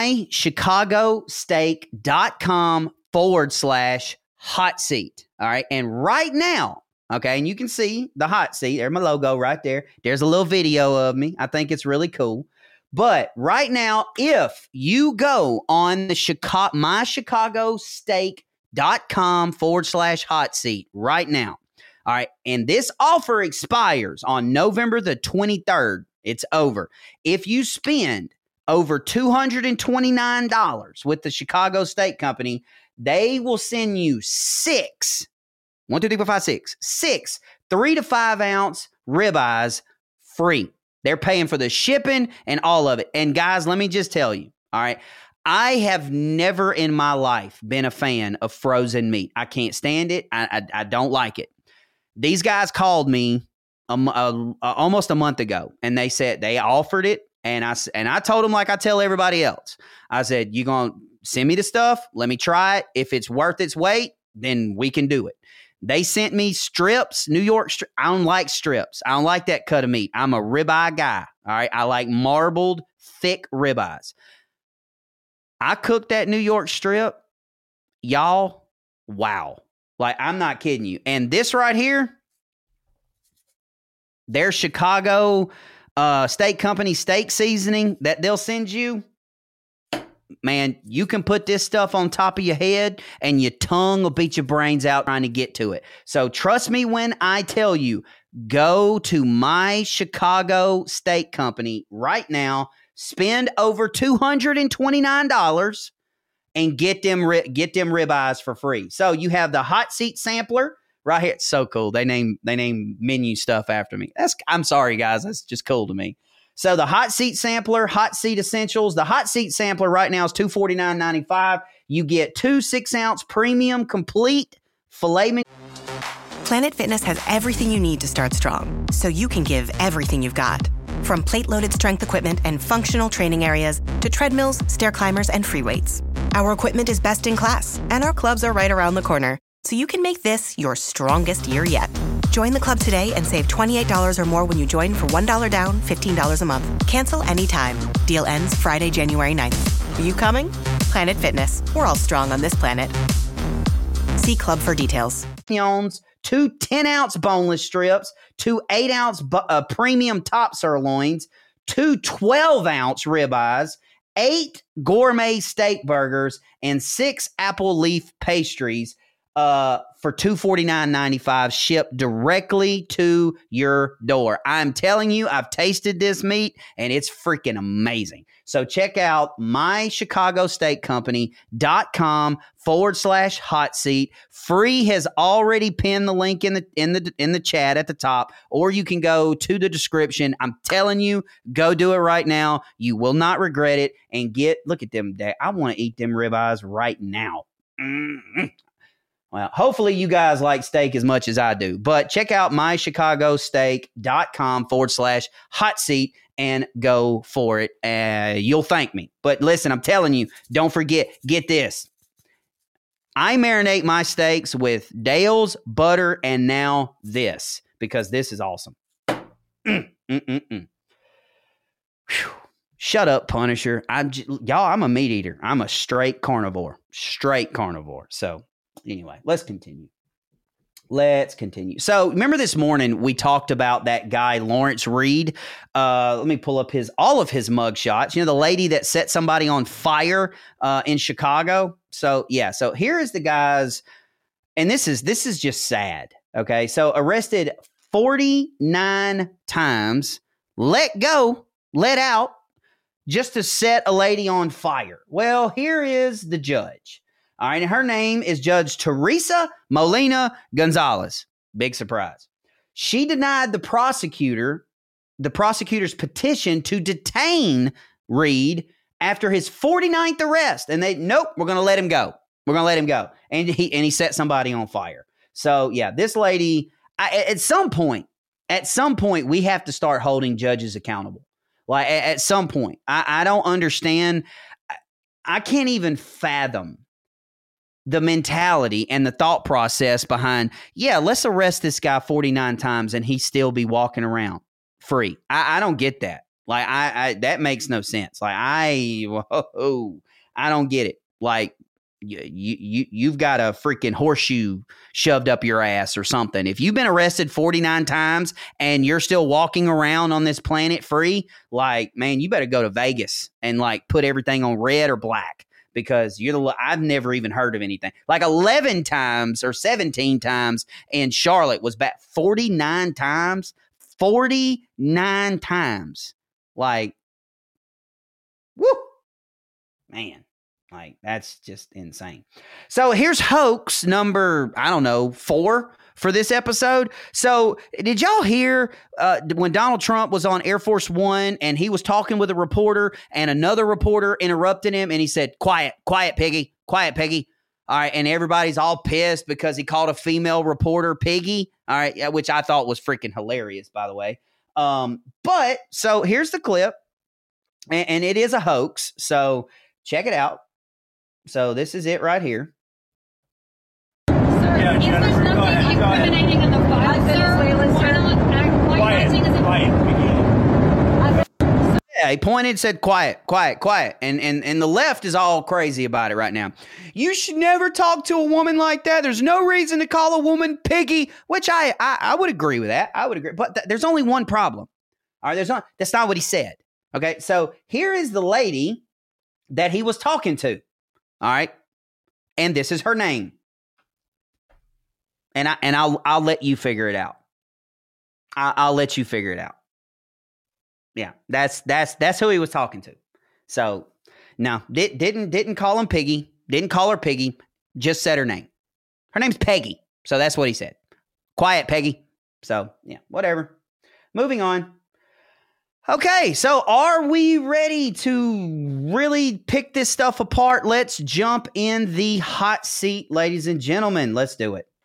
mychicagosteak.com forward slash hot seat. All right. And right now, okay, and you can see the hot seat. There's my logo right there. There's a little video of me. I think it's really cool. But right now, if you go on the Chicago, mychicagosteak.com forward slash hot seat right now, all right, and this offer expires on November the twenty-third. It's over. If you spend over two hundred twenty-nine dollars with the Chicago Steak Company, they will send you six One, two, three, four, five, six. Six three to five ounce ribeyes free. They're paying for the shipping and all of it. And guys, let me just tell you, all right, I have never in my life been a fan of frozen meat. I can't stand it. I I, I don't like it. These guys called me a, a, a, almost a month ago, and they said they offered it, and I and I told them like I tell everybody else. I said, "You gonna send me the stuff? Let me try it. If it's worth its weight, then we can do it." They sent me strips, New York strip. I don't like strips. I don't like that cut of meat. I'm a ribeye guy. All right. I like marbled, thick ribeyes. I cooked that New York strip. Y'all, wow. Like, I'm not kidding you. And this right here, their Chicago uh, Steak Company steak seasoning that they'll send you. Man, you can put this stuff on top of your head and your tongue will beat your brains out trying to get to it. So trust me when I tell you, go to my Chicago Steak Company right now, spend over two hundred twenty-nine dollars and get them get them ribeyes for free. So you have the hot seat sampler right here. It's so cool. They name they name menu stuff after me. That's I'm sorry, guys. That's just cool to me. So the hot seat sampler, hot seat essentials. The hot seat sampler right now is two hundred forty-nine dollars and ninety-five cents. You get two six-ounce premium complete filet mignon. Planet Fitness has everything you need to start strong, so you can give everything you've got. From plate-loaded strength equipment and functional training areas to treadmills, stair climbers, and free weights. Our equipment is best in class, and our clubs are right around the corner, so you can make this your strongest year yet. Join the club today and save twenty-eight dollars or more when you join for one dollar down, fifteen dollars a month. Cancel anytime. Deal ends Friday, January ninth. Are you coming? Planet Fitness. We're all strong on this planet. See club for details. Two ten-ounce boneless strips, two eight-ounce bu- uh, premium top sirloins, two twelve-ounce ribeyes, eight gourmet steak burgers, and six apple leaf pastries. Uh, for two hundred forty-nine dollars and ninety-five cents shipped directly to your door. I'm telling you, I've tasted this meat and it's freaking amazing. So check out mychicagosteakcompany.com forward slash hot seat. Free has already pinned the link in the in the in the chat at the top, or you can go to the description. I'm telling you, go do it right now. You will not regret it. And get look at them. I want to eat them ribeyes right now. Mm-hmm. Well, hopefully you guys like steak as much as I do. But check out mychicagosteak.com forward slash hot seat and go for it. Uh, you'll thank me. But listen, I'm telling you, don't forget, get this. I marinate my steaks with Dale's, butter, and now this, because this is awesome. Mm, mm, mm, mm. Shut up, Punisher. I'm j- y'all. I'm a meat eater. I'm a straight carnivore. Straight carnivore. So anyway, let's continue. Let's continue. So remember this morning we talked about that guy Lawrence Reed. Uh, let me pull up his all of his mug shots. You know, the lady that set somebody on fire uh, in Chicago. So yeah. So here is the guy's, and this is this is just sad. Okay, so arrested forty-nine times, let go, let out, just to set a lady on fire. Well, here is the judge. All right, and her name is Judge Teresa Molina Gonzalez. Big surprise. She denied the prosecutor, the prosecutor's petition to detain Reed after his forty-ninth arrest. And they, nope, we're going to let him go. We're going to let him go. And he and he set somebody on fire. So, yeah, this lady, I, at some point, at some point, we have to start holding judges accountable. Like, at, at some point. I, I don't understand. I, I can't even fathom the mentality and the thought process behind, yeah, let's arrest this guy forty-nine times and he still be walking around free. I, I don't get that. Like, I, I that makes no sense. Like, I, whoa, I don't get it. Like, you, you, you've got a freaking horseshoe shoved up your ass or something. If you've been arrested forty-nine times and you're still walking around on this planet free, like, man, you better go to Vegas and like put everything on red or black. Because you're the, I've never even heard of anything. Like eleven times or seventeen times in Charlotte was back forty-nine times. forty-nine times. Like, whoo, man. Like, that's just insane. So here's hoax number, I don't know, four for this episode. So did y'all hear uh, when Donald Trump was on Air Force One and he was talking with a reporter and another reporter interrupted him and he said, quiet, quiet, Piggy, quiet, Piggy. All right. And everybody's all pissed because he called a female reporter Piggy. All right. Which I thought was freaking hilarious, by the way. Um, but so here's the clip and, and it is a hoax. So check it out. So this is it right here. Sir, yeah, if there's nothing ahead, incriminating in the file, Venezuela, sir, why are you acting as a quiet. Yeah, he pointed and said, quiet, quiet, quiet. And, and, and the left is all crazy about it right now. You should never talk to a woman like that. There's no reason to call a woman Piggy, which I I, I would agree with that. I would agree. But th- there's only one problem. All right, there's not, that's not what he said. Okay, so here is the lady that he was talking to. All right. And this is her name. And I and I'll I'll let you figure it out. I, I'll let you figure it out. Yeah, that's that's that's who he was talking to. So no, did, didn't didn't call him Piggy. Didn't call her Piggy. Just said her name. Her name's Peggy. So that's what he said. Quiet, Peggy. So yeah, whatever. Moving on. Okay, so are we ready to really pick this stuff apart? Let's jump in the hot seat, ladies and gentlemen. Let's do it.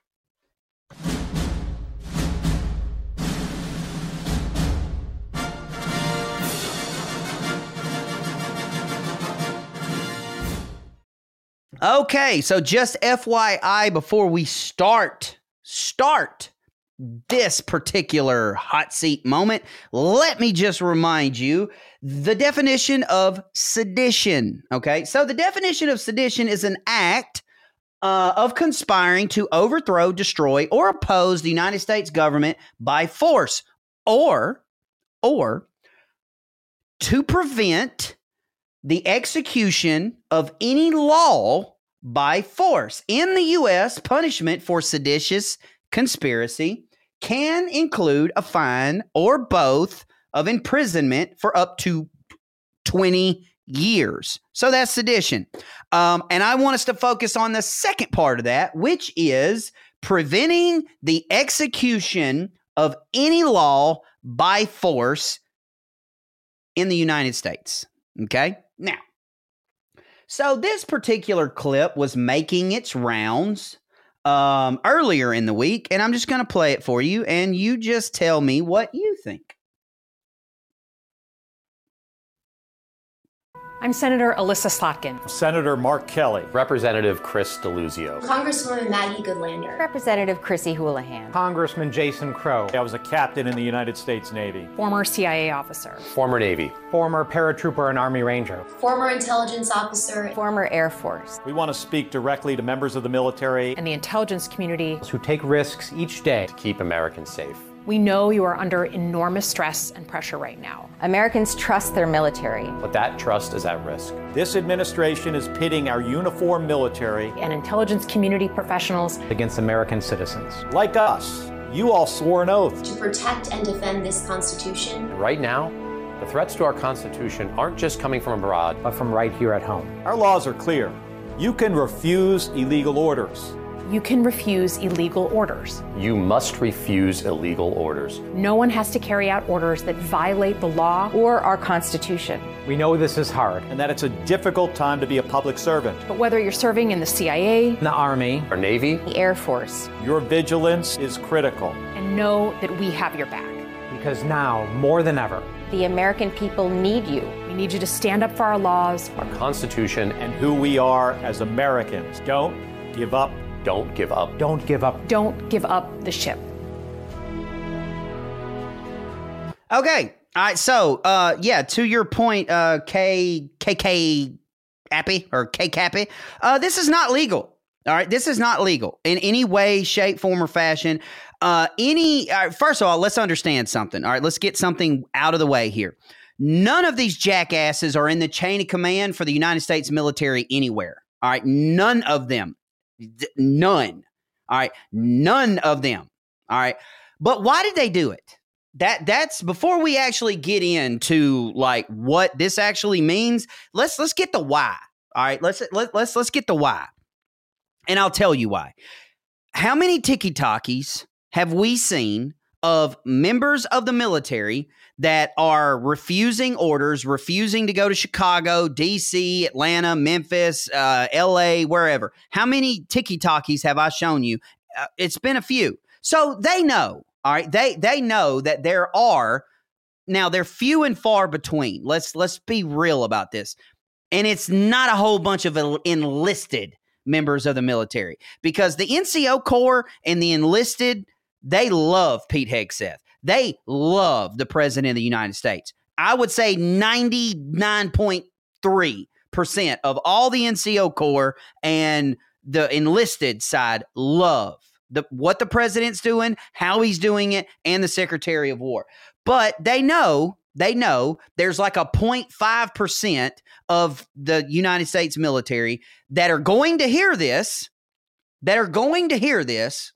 Okay, so just F Y I before we start, start this particular hot seat moment, let me just remind you the definition of sedition. Okay, so the definition of sedition is an act uh, of conspiring to overthrow, destroy, or oppose the United States government by force, or or to prevent the execution of any law by force. In the U S, punishment for seditious conspiracy can include a fine or both of imprisonment for up to twenty years. So that's sedition. Um, and I want us to focus on the second part of that, which is preventing the execution of any law by force in the United States. Okay? Now, so this particular clip was making its rounds um, earlier in the week, and I'm just going to play it for you, and you just tell me what you think. I'm Senator Alyssa Slotkin. Senator Mark Kelly. Representative Chris Deluzio. Congresswoman Maggie Goodlander. Representative Chrissy Houlihan. Congressman Jason Crow. I was a captain in the United States Navy. Former C I A officer. Former Navy. Former paratrooper and Army Ranger. Former intelligence officer. Former Air Force. We want to speak directly to members of the military and the intelligence community who take risks each day to keep Americans safe. We know you are under enormous stress and pressure right now. Americans trust their military. But that trust is at risk. This administration is pitting our uniformed military and intelligence community professionals against American citizens. Like us. You all swore an oath to protect and defend this Constitution. Right now, the threats to our Constitution aren't just coming from abroad, but from right here at home. Our laws are clear. You can refuse illegal orders. You can refuse illegal orders. You must refuse illegal orders. No one has to carry out orders that violate the law or our Constitution. We know this is hard and that it's a difficult time to be a public servant. But whether you're serving in the C I A, the Army, or Navy, the Air Force, your vigilance is critical. And know that we have your back. Because now, more than ever, the American people need you. We need you to stand up for our laws, our Constitution, and who we are as Americans. Don't give up. Don't give up. Don't give up. Don't give up the ship. Okay. All right. So, uh, yeah, to your point, uh, K, KK Appy or K Cappy, uh, this is not legal. All right. This is not legal in any way, shape, form, or fashion. Uh, any, uh, first of all, let's understand something. All right. Let's get something out of the way here. None of these jackasses are in the chain of command for the United States military anywhere. All right. None of them. None. All right. None of them. All right. But why did they do it? That that's before we actually get into like what this actually means. Let's let's get the why. All right. Let's let, let's let's get the why. And I'll tell you why. How many tiki-talkies have we seen of members of the military that are refusing orders, refusing to go to Chicago, D C, Atlanta, Memphis, uh, L A, wherever? How many tiki-talkies have I shown you? Uh, it's been a few. So they know, all right? They they know that there are, now they're few and far between. Let's, let's be real about this. And it's not a whole bunch of enlisted members of the military because the N C O Corps and the enlisted, they love Pete Hegseth. They love the president of the United States. I would say ninety-nine point three percent of all the N C O Corps and the enlisted side love the, what the president's doing, how he's doing it, and the Secretary of War. But they know, they know there's like a zero point five percent of the United States military that are going to hear this, that are going to hear this,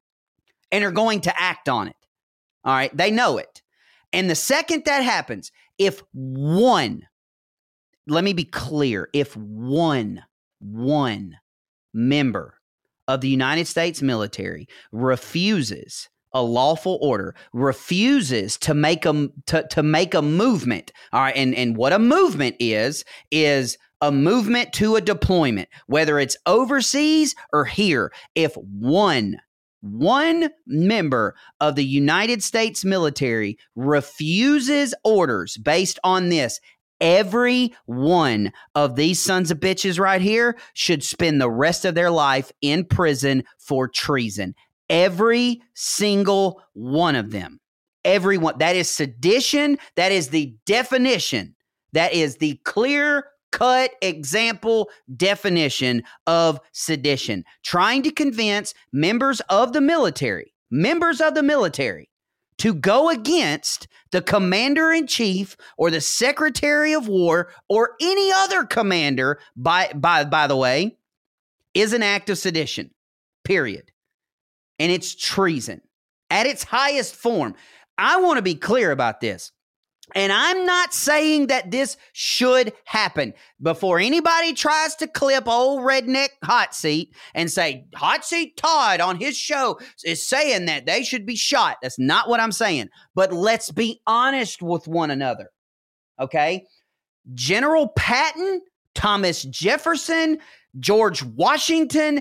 and are going to act on it. All right. They know it. And the second that happens, if one, let me be clear, if one, one member of the United States military refuses a lawful order, refuses to make a, to, to make a movement, all right, and, and what a movement is, is a movement to a deployment, whether it's overseas or here, if one One member of the United States military refuses orders based on this, every one of these sons of bitches right here should spend the rest of their life in prison for treason. Every single one of them. Everyone. That is sedition. That is the definition. That is the clear cut example definition of sedition, trying to convince members of the military, members of the military to go against the commander-in-chief or the Secretary of War or any other commander, by, by, by the way, is an act of sedition, period. And it's treason at its highest form. I want to be clear about this. And I'm not saying that this should happen. Before anybody tries to clip old redneck Hot Seat and say, Hot Seat Todd on his show is saying that they should be shot. That's not what I'm saying. But let's be honest with one another. Okay? General Patton, Thomas Jefferson, George Washington,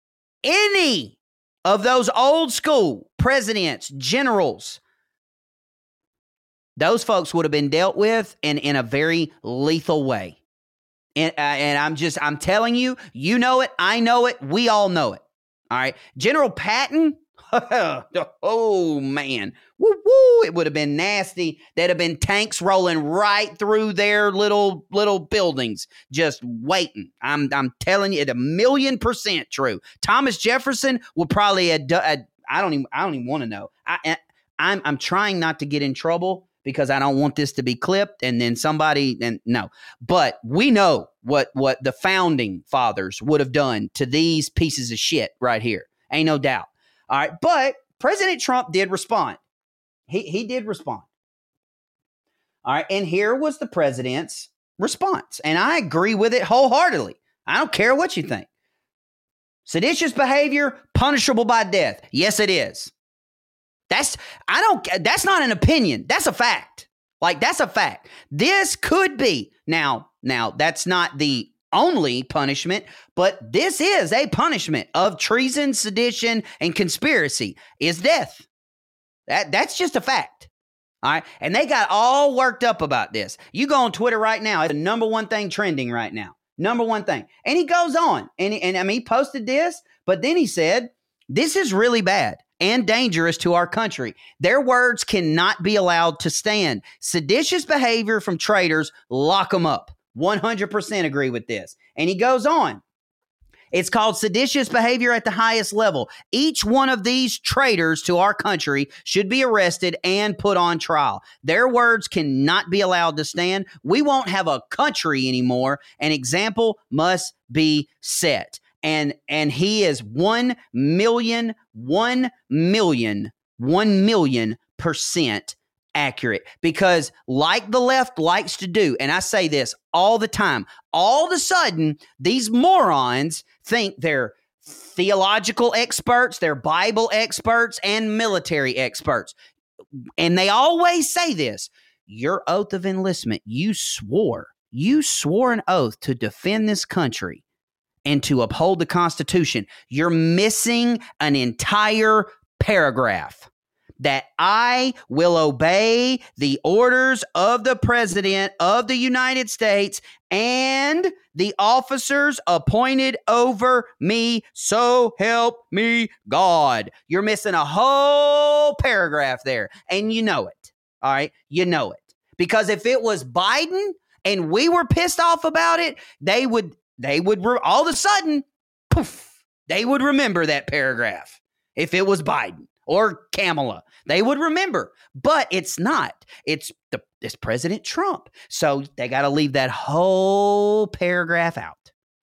any of those old school presidents, generals, those folks would have been dealt with in, in a very lethal way. And, uh, and I'm just, I'm telling you, you know it, I know it, we all know it. All right. General Patton, oh, man. Woo, woo, it would have been nasty. There'd have been tanks rolling right through their little little buildings, just waiting. I'm I'm telling you, it a million percent true. Thomas Jefferson would probably have, I don't even I don't even want to know. I I'm I'm trying not to get in trouble because I don't want this to be clipped and then somebody and no. But we know what what the founding fathers would have done to these pieces of shit right here. Ain't no doubt. All right, but President Trump did respond. He he did respond. All right, and here was the president's response, and I agree with it wholeheartedly. I don't care what you think. Seditious behavior, punishable by death. Yes, it is. That's I don't. That's not an opinion. That's a fact. Like that's a fact. This could be now. Now that's not the only punishment, but this is a punishment of treason, sedition, and conspiracy is death. That that's just a fact. All right. And they got all worked up about this. You go on Twitter right now. It's the number one thing trending right now. Number one thing. And he goes on and, he, and I mean, he posted this, but then he said, this is really bad and dangerous to our country. Their words cannot be allowed to stand. Seditious behavior from traitors, lock them up. one hundred percent agree with this. And he goes on. It's called seditious behavior at the highest level. Each one of these traitors to our country should be arrested and put on trial. Their words cannot be allowed to stand. We won't have a country anymore. An example must be set. And, and he is one million, one million, one million percent accurate, because like the left likes to do, and I say this all the time, all of a sudden, these morons think they're theological experts, they're Bible experts, and military experts. And they always say this, your oath of enlistment, you swore, you swore an oath to defend this country and to uphold the Constitution. You're missing an entire paragraph. That I will obey the orders of the President of the United States and the officers appointed over me, so help me God. You're missing a whole paragraph there, and you know it, all right? You know it. Because if it was Biden and we were pissed off about it, they would, they would, re- all of a sudden, poof, they would remember that paragraph if it was Biden. Or Kamala. They would remember, but it's not. It's the it's President Trump. So they got to leave that whole paragraph out.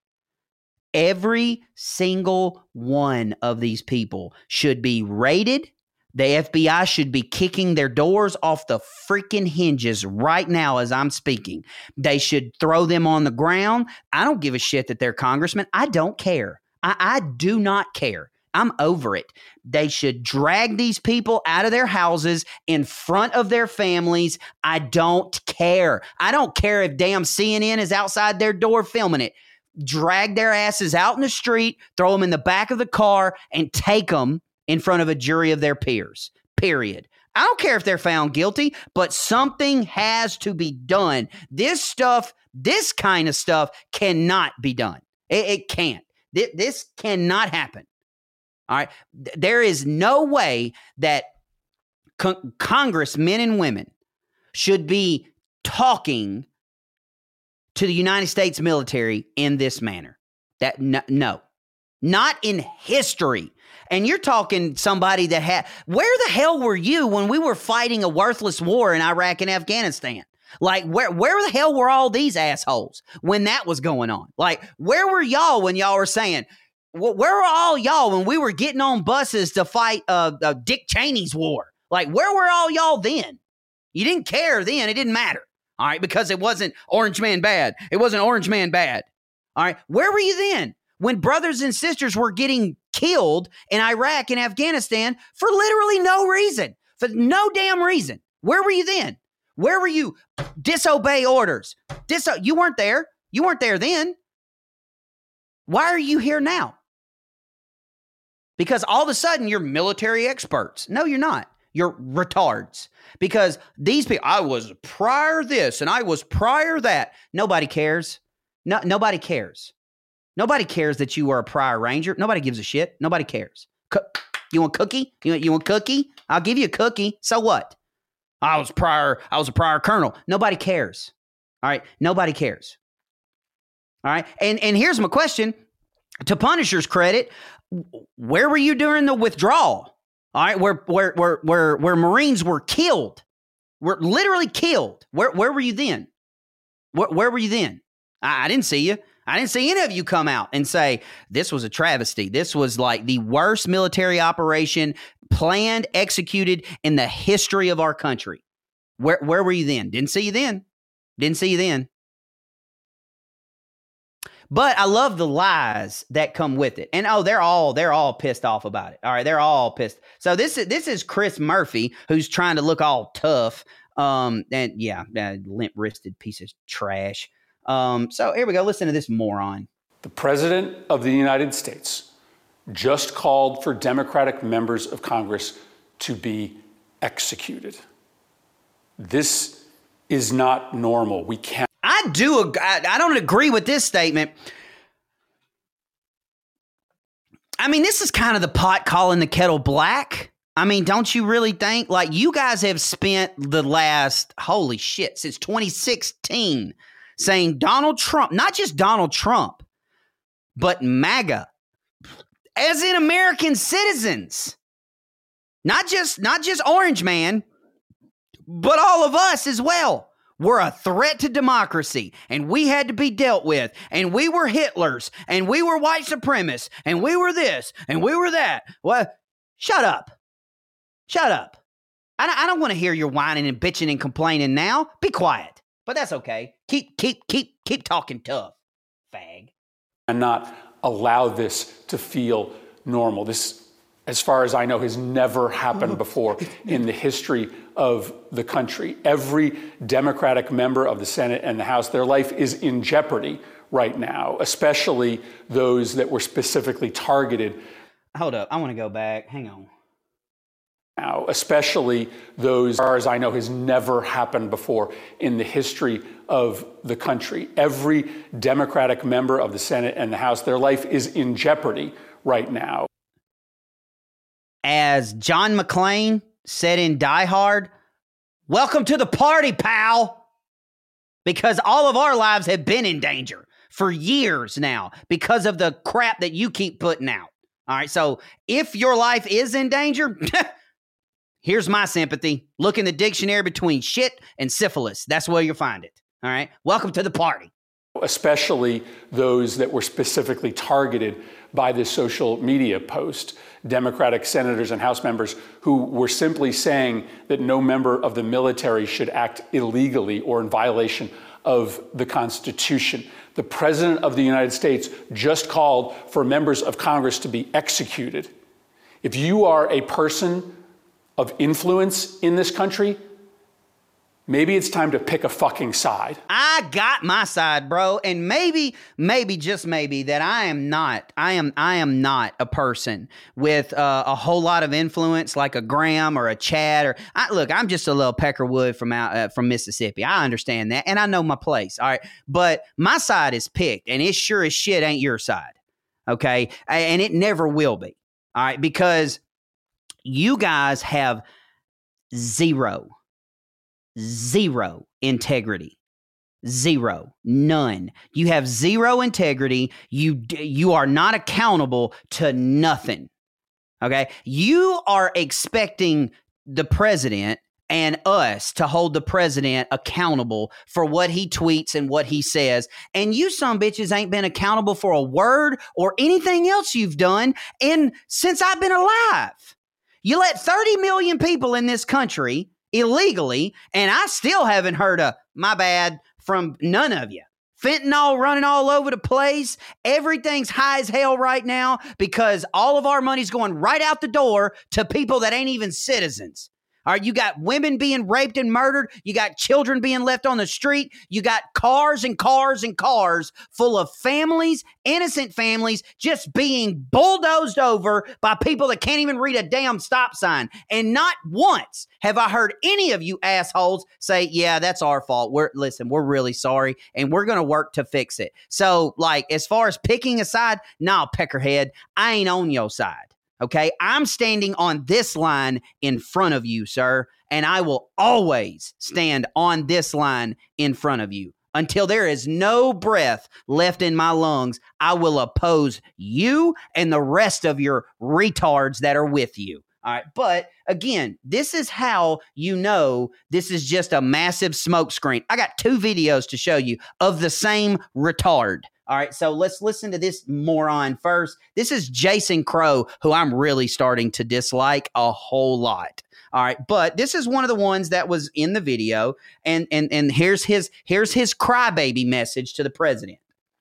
Every single one of these people should be raided. The F B I should be kicking their doors off the freaking hinges right now as I'm speaking. They should throw them on the ground. I don't give a shit that they're congressmen. I don't care. I, I do not care. I'm over it. They should drag these people out of their houses in front of their families. I don't care. I don't care if damn C N N is outside their door filming it. Drag their asses out in the street, throw them in the back of the car, and take them in front of a jury of their peers. Period. I don't care if they're found guilty, but something has to be done. This stuff, this kind of stuff cannot be done. It, it can't. This, this cannot happen. All right. There is no way that con- Congressmen and women should be talking to the United States military in this manner. That no, no, not in history. And you're talking somebody that had, where the hell were you when we were fighting a worthless war in Iraq and Afghanistan? Like, where where the hell were all these assholes when that was going on? Like, where were y'all when y'all were saying, where were all y'all when we were getting on buses to fight uh, uh, Dick Cheney's war? Like, where were all y'all then? You didn't care then. It didn't matter. All right, because it wasn't Orange Man bad. It wasn't Orange Man bad. All right, where were you then when brothers and sisters were getting killed in Iraq and Afghanistan for literally no reason, for no damn reason? Where were you then? Where were you? Disobey orders. Diso- you weren't there. You weren't there then. Why are you here now? Because all of a sudden you're military experts. No, you're not. You're retards. Because these people, I was prior this and I was prior that. Nobody cares. No, nobody cares. Nobody cares that you were a prior Ranger. Nobody gives a shit. Nobody cares. Co- you want cookie? You want, you want cookie? I'll give you a cookie. So what? I was prior. I was a prior colonel. Nobody cares. All right. Nobody cares. All right. And and here's my question. To Punisher's credit, where were you during the withdrawal? All right. Where where where where where Marines were killed, were literally killed. Where where were you then? Where where were you then? I, I didn't see you. I didn't see any of you come out and say, this was a travesty. This was like the worst military operation planned, executed in the history of our country. Where where were you then? Didn't see you then. Didn't see you then. But I love the lies that come with it. And oh, they're all they're all pissed off about it. All right, they're all pissed. So this is this is Chris Murphy, who's trying to look all tough. Um, and yeah, uh, limp-wristed piece of trash. Um, so here we go. Listen to this moron. The President of the United States just called for Democratic members of Congress to be executed. This is not normal. We can't. I do. I, I don't agree with this statement. I mean, this is kind of the pot calling the kettle black. I mean, don't you really think? Like, you guys have spent the last, holy shit, since twenty sixteen saying Donald Trump, not just Donald Trump, but MAGA, as in American citizens. Not just, not just Orange Man, but all of us as well. We're a threat to democracy, and we had to be dealt with, and we were Hitlers, and we were white supremacists, and we were this, and we were that. Well, shut up. Shut up. I don't, I don't want to hear your whining and bitching and complaining now. Be quiet. But that's okay. Keep, keep, keep, keep talking tough, fag. And not allow this to feel normal. This, as far as I know, has never happened before in the history of the country. Every Democratic member of the Senate and the House, their life is in jeopardy right now, especially those that were specifically targeted. Hold up. I want to go back. Hang on. Now, especially those, as far as I know, has never happened before in the history of the country. Every Democratic member of the Senate and the House, their life is in jeopardy right now. As John McClane said in Die Hard, welcome to the party, pal. Because all of our lives have been in danger for years now because of the crap that you keep putting out. All right, so if your life is in danger, here's my sympathy. Look in the dictionary between shit and syphilis. That's where you'll find it. All right, welcome to the party. Especially those that were specifically targeted by this social media post. Democratic senators and House members who were simply saying that no member of the military should act illegally or in violation of the Constitution. The President of the United States just called for members of Congress to be executed. If you are a person of influence in this country, maybe it's time to pick a fucking side. I got my side, bro. And maybe, maybe, just maybe that I am not, I am, I am not a person with uh, a whole lot of influence like a Graham or a Chad or I, look, I'm just a little Peckerwood from out, uh, from Mississippi. I understand that. And I know my place. All right. But my side is picked and it sure as shit ain't your side. Okay. And it never will be. All right. Because you guys have zero Zero integrity. Zero. None. You have zero integrity. You you are not accountable to nothing. Okay? You are expecting the president and us to hold the president accountable for what he tweets and what he says. And you some bitches ain't been accountable for a word or anything else you've done in since I've been alive. You let thirty million people in this country illegally, and I still haven't heard a my bad from none of you. Fentanyl running all over the place. Everything's high as hell right now because all of our money's going right out the door to people that ain't even citizens. All right, you got women being raped and murdered. You got children being left on the street. You got cars and cars and cars full of families, innocent families, just being bulldozed over by people that can't even read a damn stop sign. And not once have I heard any of you assholes say, yeah, that's our fault. We're listen, we're really sorry, and we're going to work to fix it. So, like, as far as picking a side, nah, peckerhead, I ain't on your side. Okay, I'm standing on this line in front of you, sir, and I will always stand on this line in front of you. Until there is no breath left in my lungs, I will oppose you and the rest of your retards that are with you. All right, but again, this is how you know this is just a massive smokescreen. I got two videos to show you of the same retard. All right, so let's listen to this moron first. This is Jason Crow, who I'm really starting to dislike a whole lot. All right, but this is one of the ones that was in the video, and and and here's his here's his crybaby message to the president.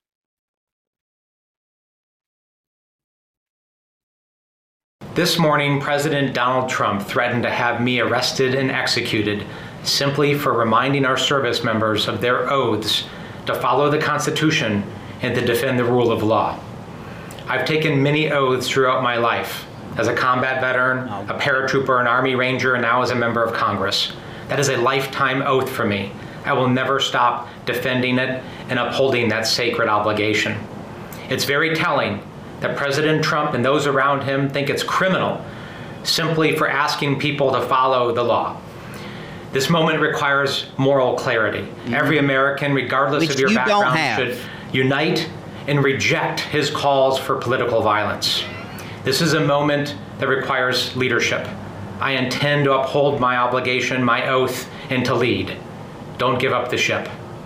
This morning, President Donald Trump threatened to have me arrested and executed simply for reminding our service members of their oaths to follow the Constitution and to defend the rule of law. I've taken many oaths throughout my life, as a combat veteran, a paratrooper, an Army Ranger, and now as a member of Congress. That is a lifetime oath for me. I will never stop defending it and upholding that sacred obligation. It's very telling that President Trump and those around him think it's criminal simply for asking people to follow the law. This moment requires moral clarity. Mm-hmm. Every American, regardless Which of your you background, should unite and reject his calls for political violence. This is a moment that requires leadership. I intend to uphold my obligation, my oath, and to lead. Don't give up the ship.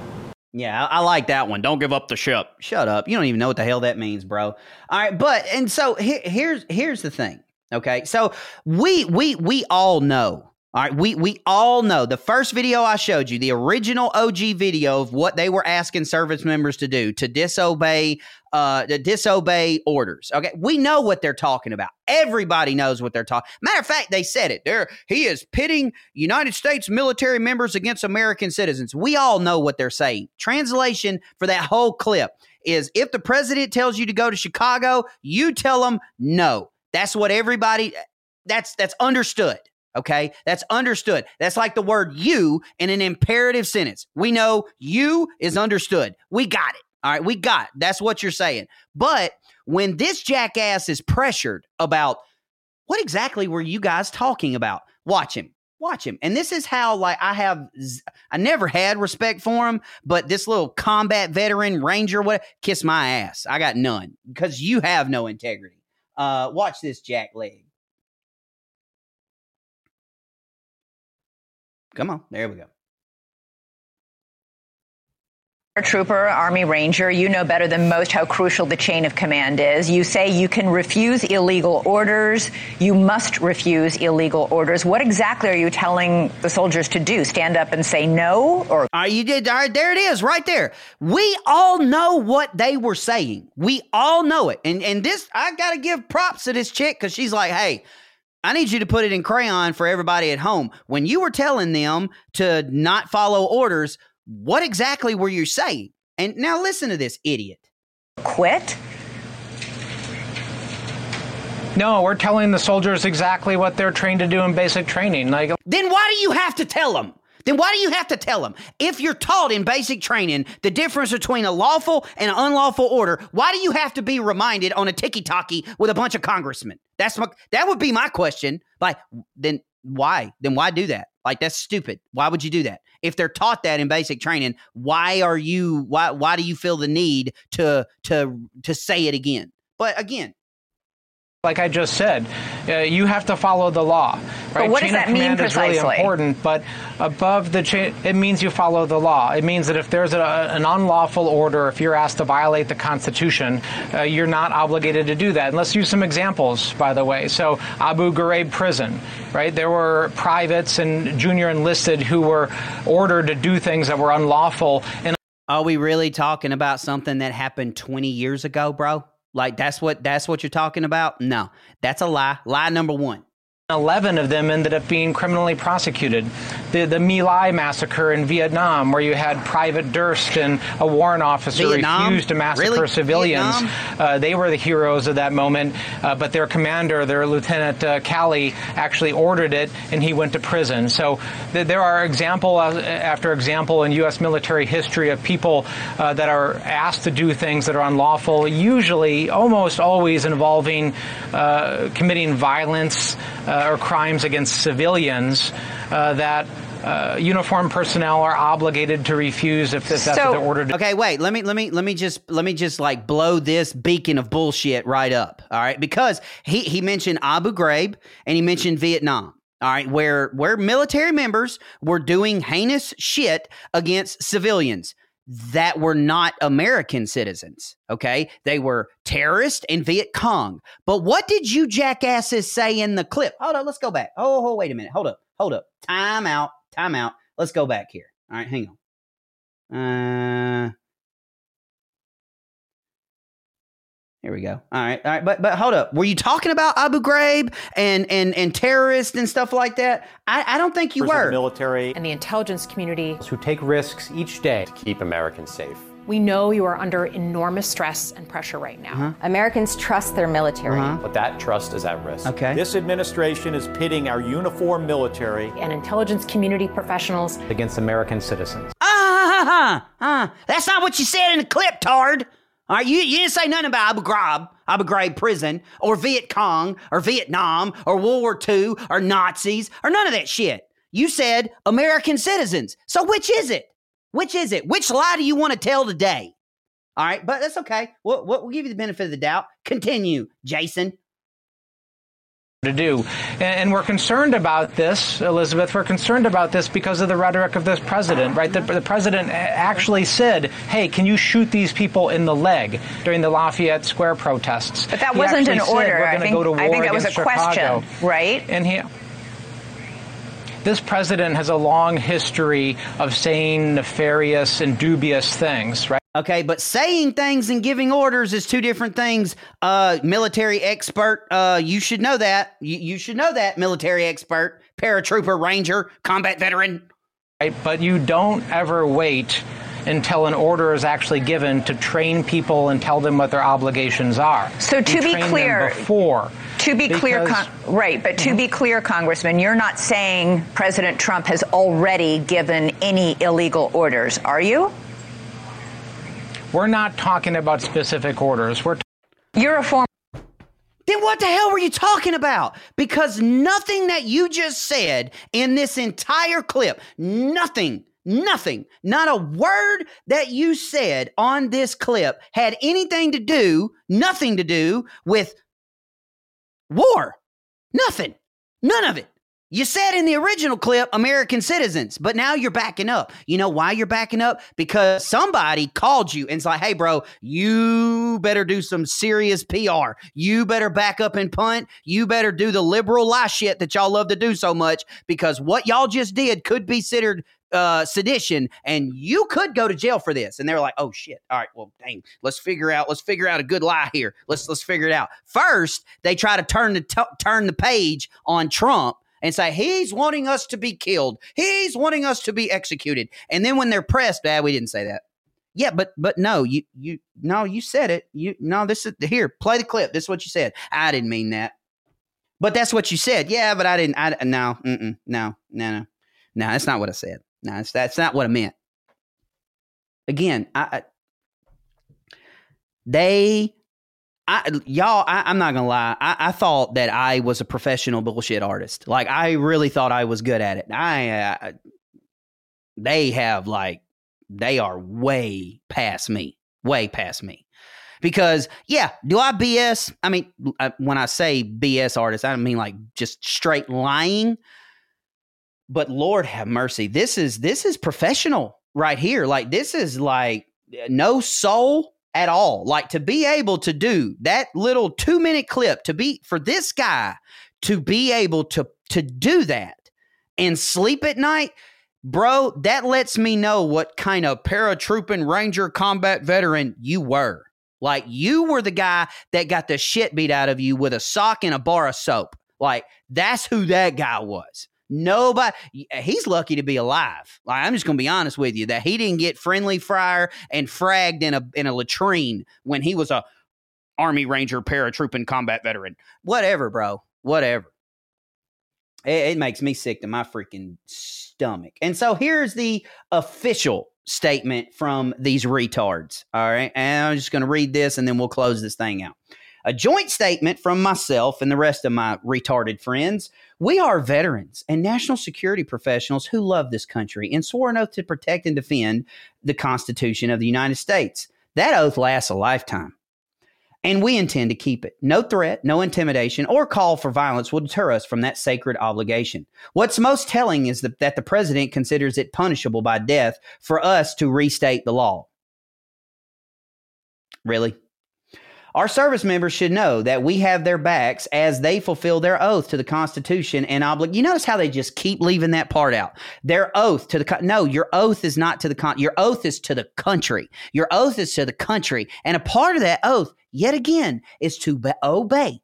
Yeah, I, I like that one. Don't give up the ship. Shut up. You don't even know what the hell that means, bro. All right, but and so he, here's here's the thing. Okay, so we we we all know. All right, we we all know the first video I showed you, the original O G video of what they were asking service members to do, to disobey uh, to disobey orders. Okay, we know what they're talking about. Everybody knows what they're talking. Matter of fact, they said it. There, he is pitting United States military members against American citizens. We all know what they're saying. Translation for that whole clip is: if the president tells you to go to Chicago, you tell him no. That's what everybody. That's that's understood. Okay, that's understood. That's like the word you in an imperative sentence. We know you is understood. We got it. All right, we got it. That's what you're saying. But when this jackass is pressured about what exactly were you guys talking about, watch him. Watch him. And this is how, like, I have, I never had respect for him, but this little combat veteran ranger, what, kiss my ass. I got none because you have no integrity. Uh, watch this jackleg. Come on, there we go. Trooper, Army Ranger, you know better than most how crucial the chain of command is. You say you can refuse illegal orders. You must refuse illegal orders. What exactly are you telling the soldiers to do? Stand up and say no? Or uh, you did. All right, there it is right there. We all know what they were saying. We all know it. And, and this, I got to give props to this chick because she's like, hey, I need you to put it in crayon for everybody at home. When you were telling them to not follow orders, what exactly were you saying? And now listen to this idiot. Quit? No, we're telling the soldiers exactly what they're trained to do in basic training. Like, then why do you have to tell them? Then why do you have to tell them? If you're taught in basic training the difference between a lawful and an unlawful order, why do you have to be reminded on a tiki-taki with a bunch of congressmen? That's my, that would be my question. Like, then why? Then why do that? Like, that's stupid. Why would you do that? If they're taught that in basic training, why are you, why, why do you feel the need to, to, to say it again? But again, like I just said, uh, you have to follow the law. Right? But what chain does that of mean command precisely? Is really important, but above the chain, it means you follow the law. It means that if there's a, an unlawful order, if you're asked to violate the Constitution, uh, you're not obligated to do that. And let's use some examples, by the way. So Abu Ghraib prison, right? There were privates and junior enlisted who were ordered to do things that were unlawful. And are we really talking about something that happened twenty years ago, bro? Like, that's what that's what you're talking about? No, that's a lie. Lie number one. eleven of them ended up being criminally prosecuted. The the My Lai massacre in Vietnam, where you had Private Durst and a warrant officer Vietnam? refused to massacre Really? civilians. Uh, they were the heroes of that moment, uh, but their commander, their Lieutenant uh, Calley, actually ordered it, and he went to prison. So th- there are example after example in U S military history of people uh, that are asked to do things that are unlawful, usually, almost always involving uh, committing violence uh, or crimes against civilians uh, that Uh, uniformed personnel are obligated to refuse if that's, that's So- what they're ordered to. Okay, wait. Let me let me let me just let me just like blow this beacon of bullshit right up. All right, because he he mentioned Abu Ghraib and he mentioned Vietnam. All right, where where military members were doing heinous shit against civilians that were not American citizens. Okay, they were terrorists and Viet Cong. But what did you jackasses say in the clip? Hold up, let's go back. Oh, oh wait a minute. Hold up, hold up. Time out. Time out. Let's go back here. All right, hang on. Uh, here we go. All right, all right. But but hold up. Were you talking about Abu Ghraib and and and terrorists and stuff like that? I, I don't think you were. Military and the intelligence community who take risks each day to keep Americans safe. We know you are under enormous stress and pressure right now. Uh-huh. Americans trust their military. Uh-huh. But that trust is at risk. Okay. This administration is pitting our uniformed military and intelligence community professionals against American citizens. Ah, ah, ah, that's not what you said in the clip, Tard. All right, you, you didn't say nothing about Abu Ghraib, Abu Ghraib prison, or Viet Cong, or Vietnam, or World War Two, or Nazis, or none of that shit. You said American citizens. So which is it? Which is it? Which lie do you want to tell today? All right, but that's okay. We'll, we'll give you the benefit of the doubt. Continue, Jason. To do. And, and we're concerned about this, Elizabeth. We're concerned about this because of the rhetoric of this president, right? The, the president actually said, hey, can you shoot these people in the leg during the Lafayette Square protests? But that He wasn't an actually said, order. We're I going to think, go to war I think that was a against question, Chicago. right? And he... This president has a long history of saying nefarious and dubious things, right? Okay, but saying things and giving orders is two different things. Uh, military expert, uh, you should know that. You, you should know that, military expert, paratrooper, ranger, combat veteran. Right, but you don't ever wait until an order is actually given to train people and tell them what their obligations are. So to You be train them clear, before. To be clear, because- con- right, but to be clear, Congressman, you're not saying President Trump has already given any illegal orders, are you? We're not talking about specific orders. We're t- You're a former. Then what the hell were you talking about? Because nothing that you just said in this entire clip, nothing, nothing, not a word that you said on this clip had anything to do, nothing to do with war. Nothing. None of it. You said in the original clip, American citizens, but now you're backing up. You know why you're backing up? Because somebody called you and it's like, hey, bro, you better do some serious P R. You better back up and punt. You better do the liberal lie shit that y'all love to do so much, because what y'all just did could be considered uh, sedition, and you could go to jail for this. And they're like, oh, shit. All right, well, dang, let's figure out, let's figure out a good lie here. Let's, let's figure it out. First, they try to turn the, t- turn the page on Trump and say, he's wanting us to be killed. He's wanting us to be executed. And then when they're pressed, ah, we didn't say that. Yeah, but but no, you you no, you said it. You no, this is here, play the clip. This is what you said. I didn't mean that. But that's what you said. Yeah, but I didn't I no, mm-mm, no, no, no. No, that's not what I said. No, that's that's not what I meant. Again, I, I they I, y'all, I, I'm not gonna lie. I, I thought that I was a professional bullshit artist. Like, I really thought I was good at it. I, uh, they have like, they are way past me, way past me. Because yeah, do I B S? I mean, I, when I say B S artist, I don't mean like just straight lying. But Lord have mercy, this is this is professional right here. Like, this is like no soul at all. Like, to be able to do that little two minute clip, to be for this guy to be able to to do that and sleep at night, bro, that lets me know what kind of paratrooping ranger combat veteran you were. Like, you were the guy that got the shit beat out of you with a sock and a bar of soap. Like, that's who that guy was. Nobody, he's lucky to be alive. Like, I'm just going to be honest with you that he didn't get friendly fire and fragged in a in a latrine when he was a Army Ranger paratroop and combat veteran. Whatever, bro. Whatever. It, it makes me sick to my freaking stomach. And so here's the official statement from these retards. All right. And I'm just going to read this and then we'll close this thing out. A joint statement from myself and the rest of my retarded friends. We are veterans and national security professionals who love this country and swore an oath to protect and defend the Constitution of the United States. That oath lasts a lifetime, and we intend to keep it. No threat, no intimidation, or call for violence will deter us from that sacred obligation. What's most telling is that, that the president considers it punishable by death for us to restate the law. Really? Our service members should know that we have their backs as they fulfill their oath to the Constitution and obligation. You notice how they just keep leaving that part out. Their oath to the con- no, your oath is not to the con- your oath is to the country. Your oath is to the country, and a part of that oath, yet again, is to be- obey.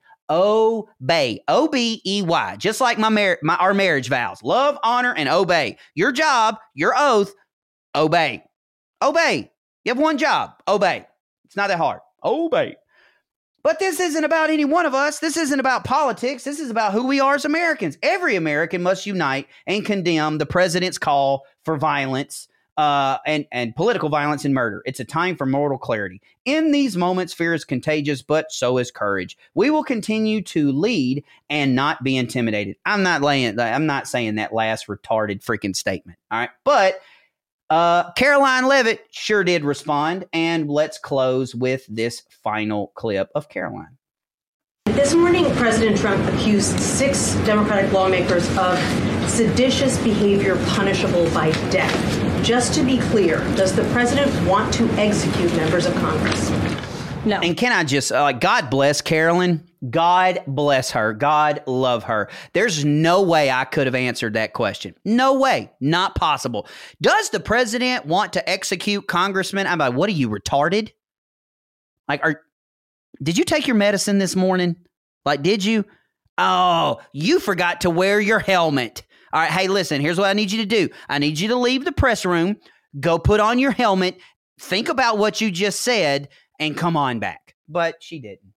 Obey. O B E Y. Just like my, mar- my our marriage vows: love, honor, and obey. Your job, your oath, obey. Obey. You have one job. Obey. It's not that hard. Obey. But this isn't about any one of us. This isn't about politics. This is about who we are as Americans. Every American must unite and condemn the president's call for violence uh, and, and political violence and murder. It's a time for mortal clarity. In these moments, fear is contagious, but so is courage. We will continue to lead and not be intimidated. I'm not laying, I'm not saying that last retarded freaking statement. All right. But Uh, Karoline Leavitt sure did respond, and let's close with this final clip of Karoline. This morning, President Trump accused six Democratic lawmakers of seditious behavior punishable by death. Just to be clear, does the president want to execute members of Congress? No. And can I just, uh, God bless Carolyn. God bless her. God love her. There's no way I could have answered that question. No way. Not possible. Does the president want to execute congressmen? I'm like, what are you, retarded? Like, are, did you take your medicine this morning? Like, did you? Oh, you forgot to wear your helmet. All right. Hey, listen, here's what I need you to do. I need you to leave the press room, go put on your helmet, think about what you just said, and come on back. But she didn't.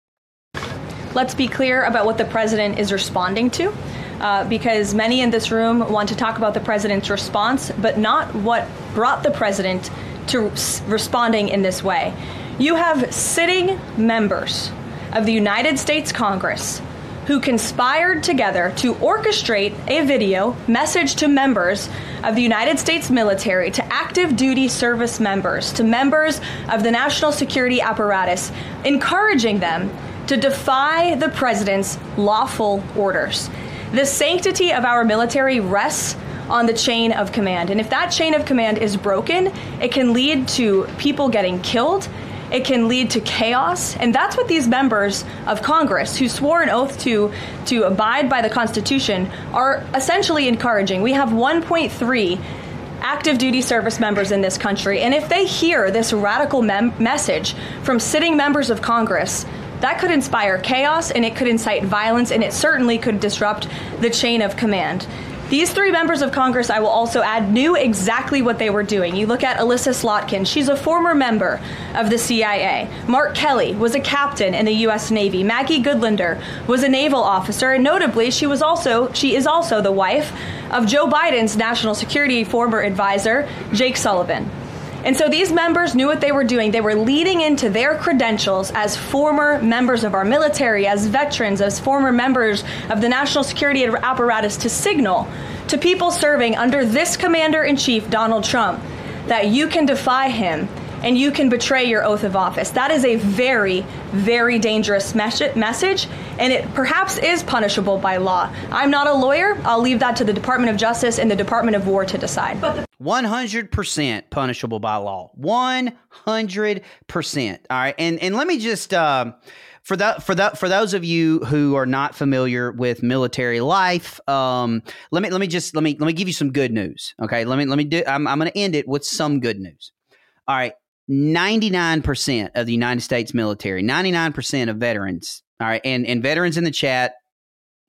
Let's be clear about what the president is responding to, uh, because many in this room want to talk about the president's response, but not what brought the president to s- responding in this way. You have sitting members of the United States Congress who conspired together to orchestrate a video message to members of the United States military, to active duty service members, to members of the national security apparatus, encouraging them to defy the president's lawful orders. The sanctity of our military rests on the chain of command. And if that chain of command is broken, it can lead to people getting killed. It can lead to chaos. And that's what these members of Congress who swore an oath to, to abide by the Constitution are essentially encouraging. We have one point three active duty service members in this country. And if they hear this radical mem- message from sitting members of Congress, that could inspire chaos, and it could incite violence, and it certainly could disrupt the chain of command. These three members of Congress, I will also add, knew exactly what they were doing. You look at Alyssa Slotkin. She's a former member of the C I A. Mark Kelly was a captain in the U S Navy. Maggie Goodlander was a naval officer, and notably, she was also she is also the wife of Joe Biden's national security former advisor, Jake Sullivan. And so these members knew what they were doing. They were leading into their credentials as former members of our military, as veterans, as former members of the national security apparatus to signal to people serving under this commander-in-chief, Donald Trump, that you can defy him and you can betray your oath of office. That is a very, very dangerous mes- message, and it perhaps is punishable by law. I'm not a lawyer. I'll leave that to the Department of Justice and the Department of War to decide. But the- one hundred percent punishable by law. one hundred percent. All right. And and let me just, uh, for the, for the, for those of you who are not familiar with military life, um, let me let me just let me let me give you some good news. Okay. Let me let me do. I'm I'm going to end it with some good news. All right. ninety-nine percent of the United States military, ninety-nine percent of veterans. All right. And and veterans in the chat,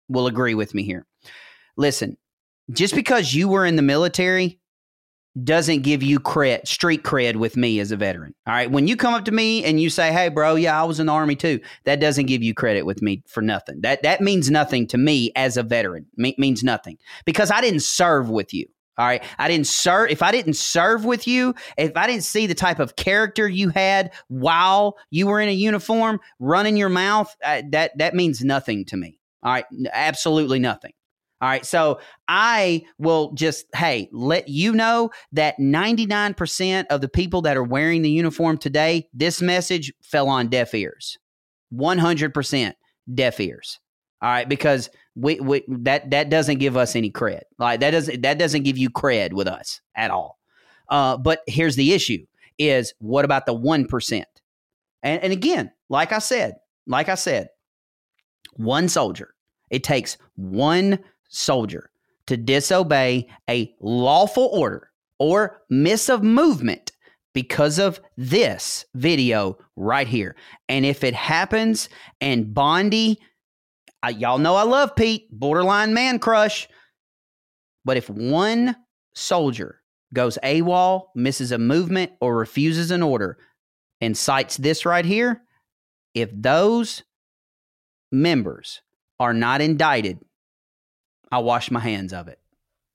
will agree with me here. Listen, just because you were in the military doesn't give you cred, street cred with me as a veteran. All right. When you come up to me and you say, hey, bro, yeah, I was in the Army too. That doesn't give you credit with me for nothing. That that means nothing to me as a veteran. Me- means nothing because I didn't serve with you. All right. I didn't serve. If I didn't serve with you, if I didn't see the type of character you had while you were in a uniform running your mouth, uh, that, that means nothing to me. All right. Absolutely nothing. All right. So I will just, hey, let you know that ninety-nine percent of the people that are wearing the uniform today, this message fell on deaf ears. one hundred percent deaf ears. All right. Because we, we that that doesn't give us any cred. Like that doesn't that doesn't give you cred with us at all. Uh, but here's the issue is what about the one percent? And, and again, like I said, like I said, one soldier. It takes one soldier to disobey a lawful order or miss of movement because of this video right here. And if it happens and Bondi, uh, y'all know I love Pete, borderline man crush. But if one soldier goes AWOL, misses a movement, or refuses an order and cites this right here, if those members are not indicted, I wash my hands of it.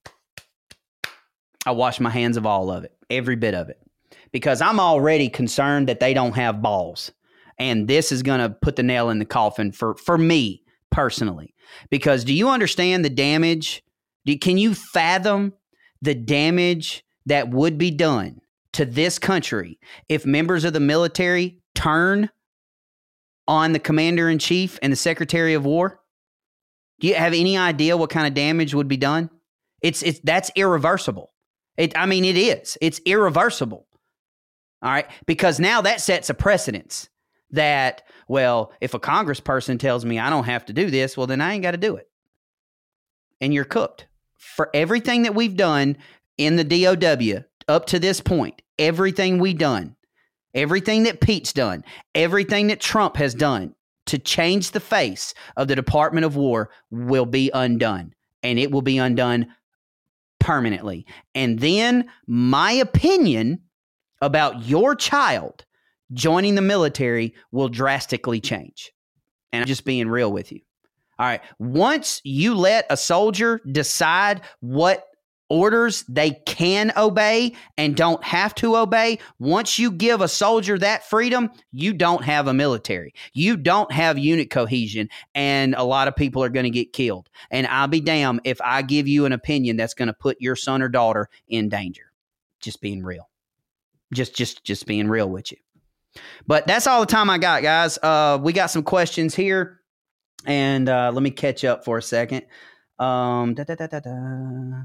I wash my hands of all of it, every bit of it, because I'm already concerned that they don't have balls. And this is going to put the nail in the coffin for, for me personally, because do you understand the damage? Do, can you fathom the damage that would be done to this country if members of the military turn on the commander in chief and the secretary of war? Do you have any idea what kind of damage would be done? It's it's that's irreversible. It I mean it is. It's irreversible. All right, because now that sets a precedence that, well, if a congressperson tells me I don't have to do this, well then I ain't got to do it. And you're cooked. For everything that we've done in the D O W up to this point, everything we've done, everything that Pete's done, everything that Trump has done to change the face of the Department of War will be undone, and it will be undone permanently. And then my opinion about your child joining the military will drastically change. And I'm just being real with you. All right. Once you let a soldier decide what orders they can obey and don't have to obey, once you give a soldier that freedom, you don't have a military. You don't have unit cohesion, and a lot of people are going to get killed. And I'll be damned if I give you an opinion that's going to put your son or daughter in danger. Just being real. Just, just, just being real with you. But that's all the time I got, guys. Uh, we got some questions here, and uh, let me catch up for a second. Um, da, da, da, da, da.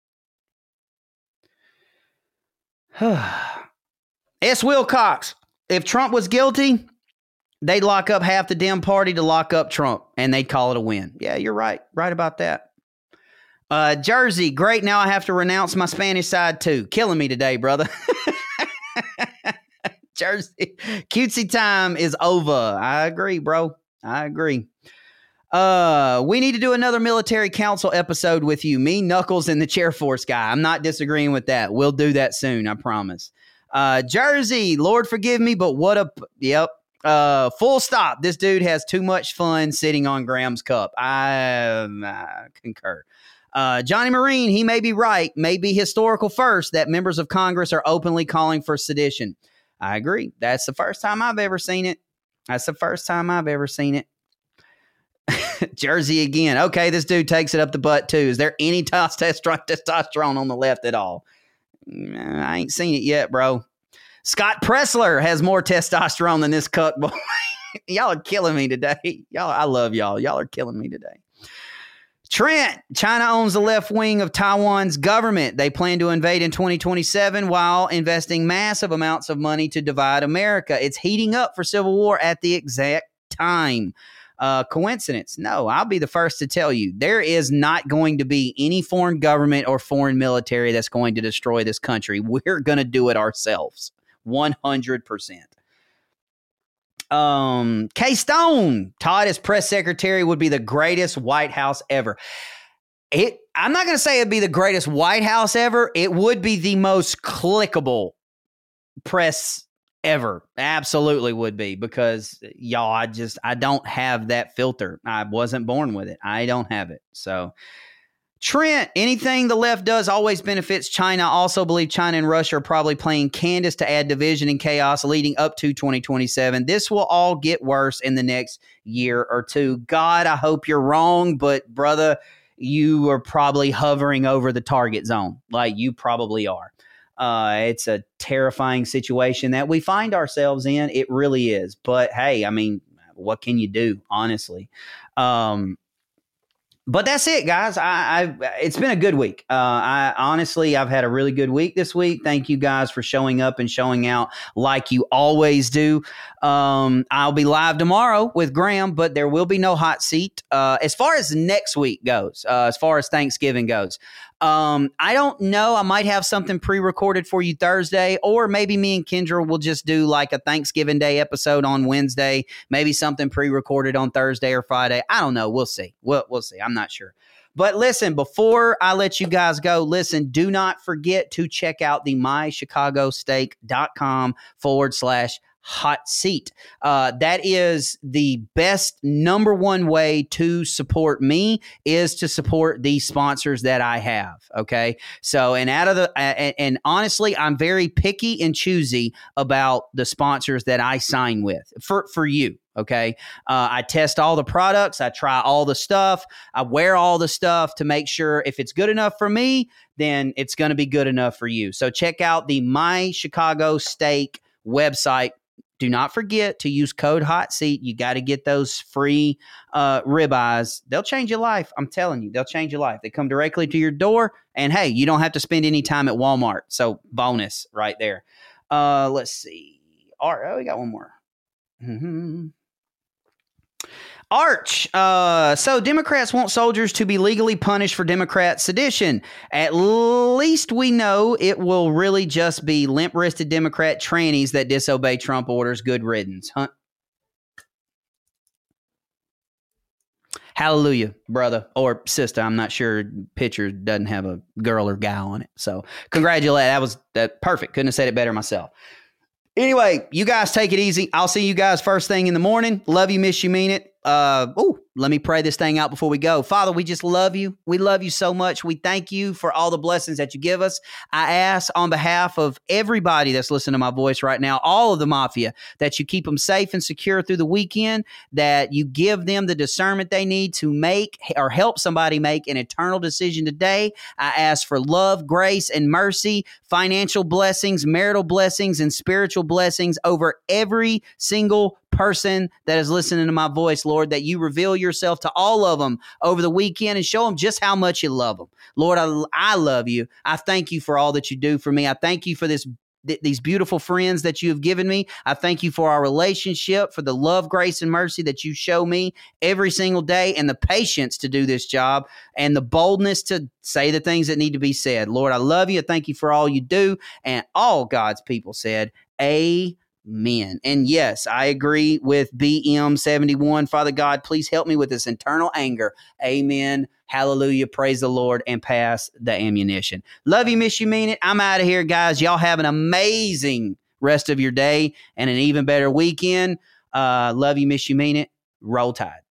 S. Wilcox, if Trump was guilty, they'd lock up half the damn party to lock up Trump, and they'd call it a win. Yeah, you're right. Right about that. Uh, Jersey, great. Now I have to renounce my Spanish side too. Killing me today, brother. Jersey, cutesy time is over. I agree, bro. I agree. Uh, we need to do another military council episode with you, me, Knuckles, and the Chair Force guy. I'm not disagreeing with that. We'll do that soon, I promise. Uh, Jersey, Lord forgive me, but what a yep. Uh, full stop. This dude has too much fun sitting on Graham's cup. I, um, I concur. Uh, Johnny Marine, he may be right, may be historical first that members of Congress are openly calling for sedition. I agree. That's the first time I've ever seen it. That's the first time I've ever seen it. Jersey again. Okay, this dude takes it up the butt too. Is there any testosterone on the left at all? I ain't seen it yet, bro. Scott Pressler has more testosterone than this cuck boy. Y'all are killing me today. Y'all, I love y'all. Y'all are killing me today. Trent, China owns the left wing of Taiwan's government. They plan to invade in twenty twenty-seven while investing massive amounts of money to divide America. It's heating up for civil war at the exact time. Uh, coincidence? No, I'll be the first to tell you. There is not going to be any foreign government or foreign military that's going to destroy this country. We're going to do it ourselves. one hundred percent. Um, K-Stone, Todd as press secretary would be the greatest White House ever. It, I'm not going to say it'd be the greatest White House ever. It would be the most clickable press ever. Absolutely would be, because y'all, I just, I don't have that filter. I wasn't born with it. I don't have it. So Trent, anything the left does always benefits China. I also believe China and Russia are probably playing Candace to add division and chaos leading up to twenty twenty-seven. This will all get worse in the next year or two. God, I hope you're wrong, but brother, you are probably hovering over the target zone. Like you probably are. Uh, it's a terrifying situation that we find ourselves in. It really is. But hey, I mean, what can you do, honestly? Um, But that's it, guys. I, I it's been a good week. Uh, I honestly, I've had a really good week this week. Thank you guys for showing up and showing out like you always do. Um, I'll be live tomorrow with Graham, but there will be no hot seat. Uh, as far as next week goes, uh, as far as Thanksgiving goes, um, I don't know. I might have something pre-recorded for you Thursday, or maybe me and Kendra will just do like a Thanksgiving Day episode on Wednesday. Maybe something pre-recorded on Thursday or Friday. I don't know. We'll see. We'll, we'll see. I'm not sure. But listen, before I let you guys go, listen, do not forget to check out the mychicagosteak.com forward slash hot seat. Uh, that is the best number one way to support me, is to support the sponsors that I have. Okay. So, and out of the, uh, and, and honestly, I'm very picky and choosy about the sponsors that I sign with for, for you. Okay. Uh, I test all the products. I try all the stuff. I wear all the stuff to make sure if it's good enough for me, then it's going to be good enough for you. So check out the My Chicago Steak website. Do not forget to use code HOTSEAT. You got to get those free uh, ribeyes. They'll change your life. I'm telling you, they'll change your life. They come directly to your door. And hey, you don't have to spend any time at Walmart. So bonus right there. Uh, let's see. All right, oh, we got one more. Mm-hmm. Arch. Uh, so Democrats want soldiers to be legally punished for Democrat sedition. At least we know it will really just be limp-wristed Democrat trannies that disobey Trump orders. Good riddance. Huh? Hallelujah, brother or sister. I'm not sure. Picture doesn't have a girl or guy on it. So congratulate. That was that perfect. Couldn't have said it better myself. Anyway, you guys take it easy. I'll see you guys first thing in the morning. Love you, miss you, mean it. Uh, oh, let me pray this thing out before we go. Father, we just love you. We love you so much. We thank you for all the blessings that you give us. I ask on behalf of everybody that's listening to my voice right now, all of the mafia, that you keep them safe and secure through the weekend, that you give them the discernment they need to make or help somebody make an eternal decision today. I ask for love, grace, and mercy, financial blessings, marital blessings, and spiritual blessings over every single person that is listening to my voice, Lord, that you reveal yourself to all of them over the weekend and show them just how much you love them. Lord, I, I love you. I thank you for all that you do for me. I thank you for this th- these beautiful friends that you have given me. I thank you for our relationship, for the love, grace, and mercy that you show me every single day, and the patience to do this job, and the boldness to say the things that need to be said. Lord, I love you. I thank you for all you do. And all God's people said, amen. Men. And yes, I agree with B M seventy-one. Father God, please help me with this internal anger. Amen. Hallelujah. Praise the Lord, and pass the ammunition. Love you, miss you, mean it. I'm out of here, guys. Y'all have an amazing rest of your day and an even better weekend. Uh, love you, miss you, mean it. Roll Tide.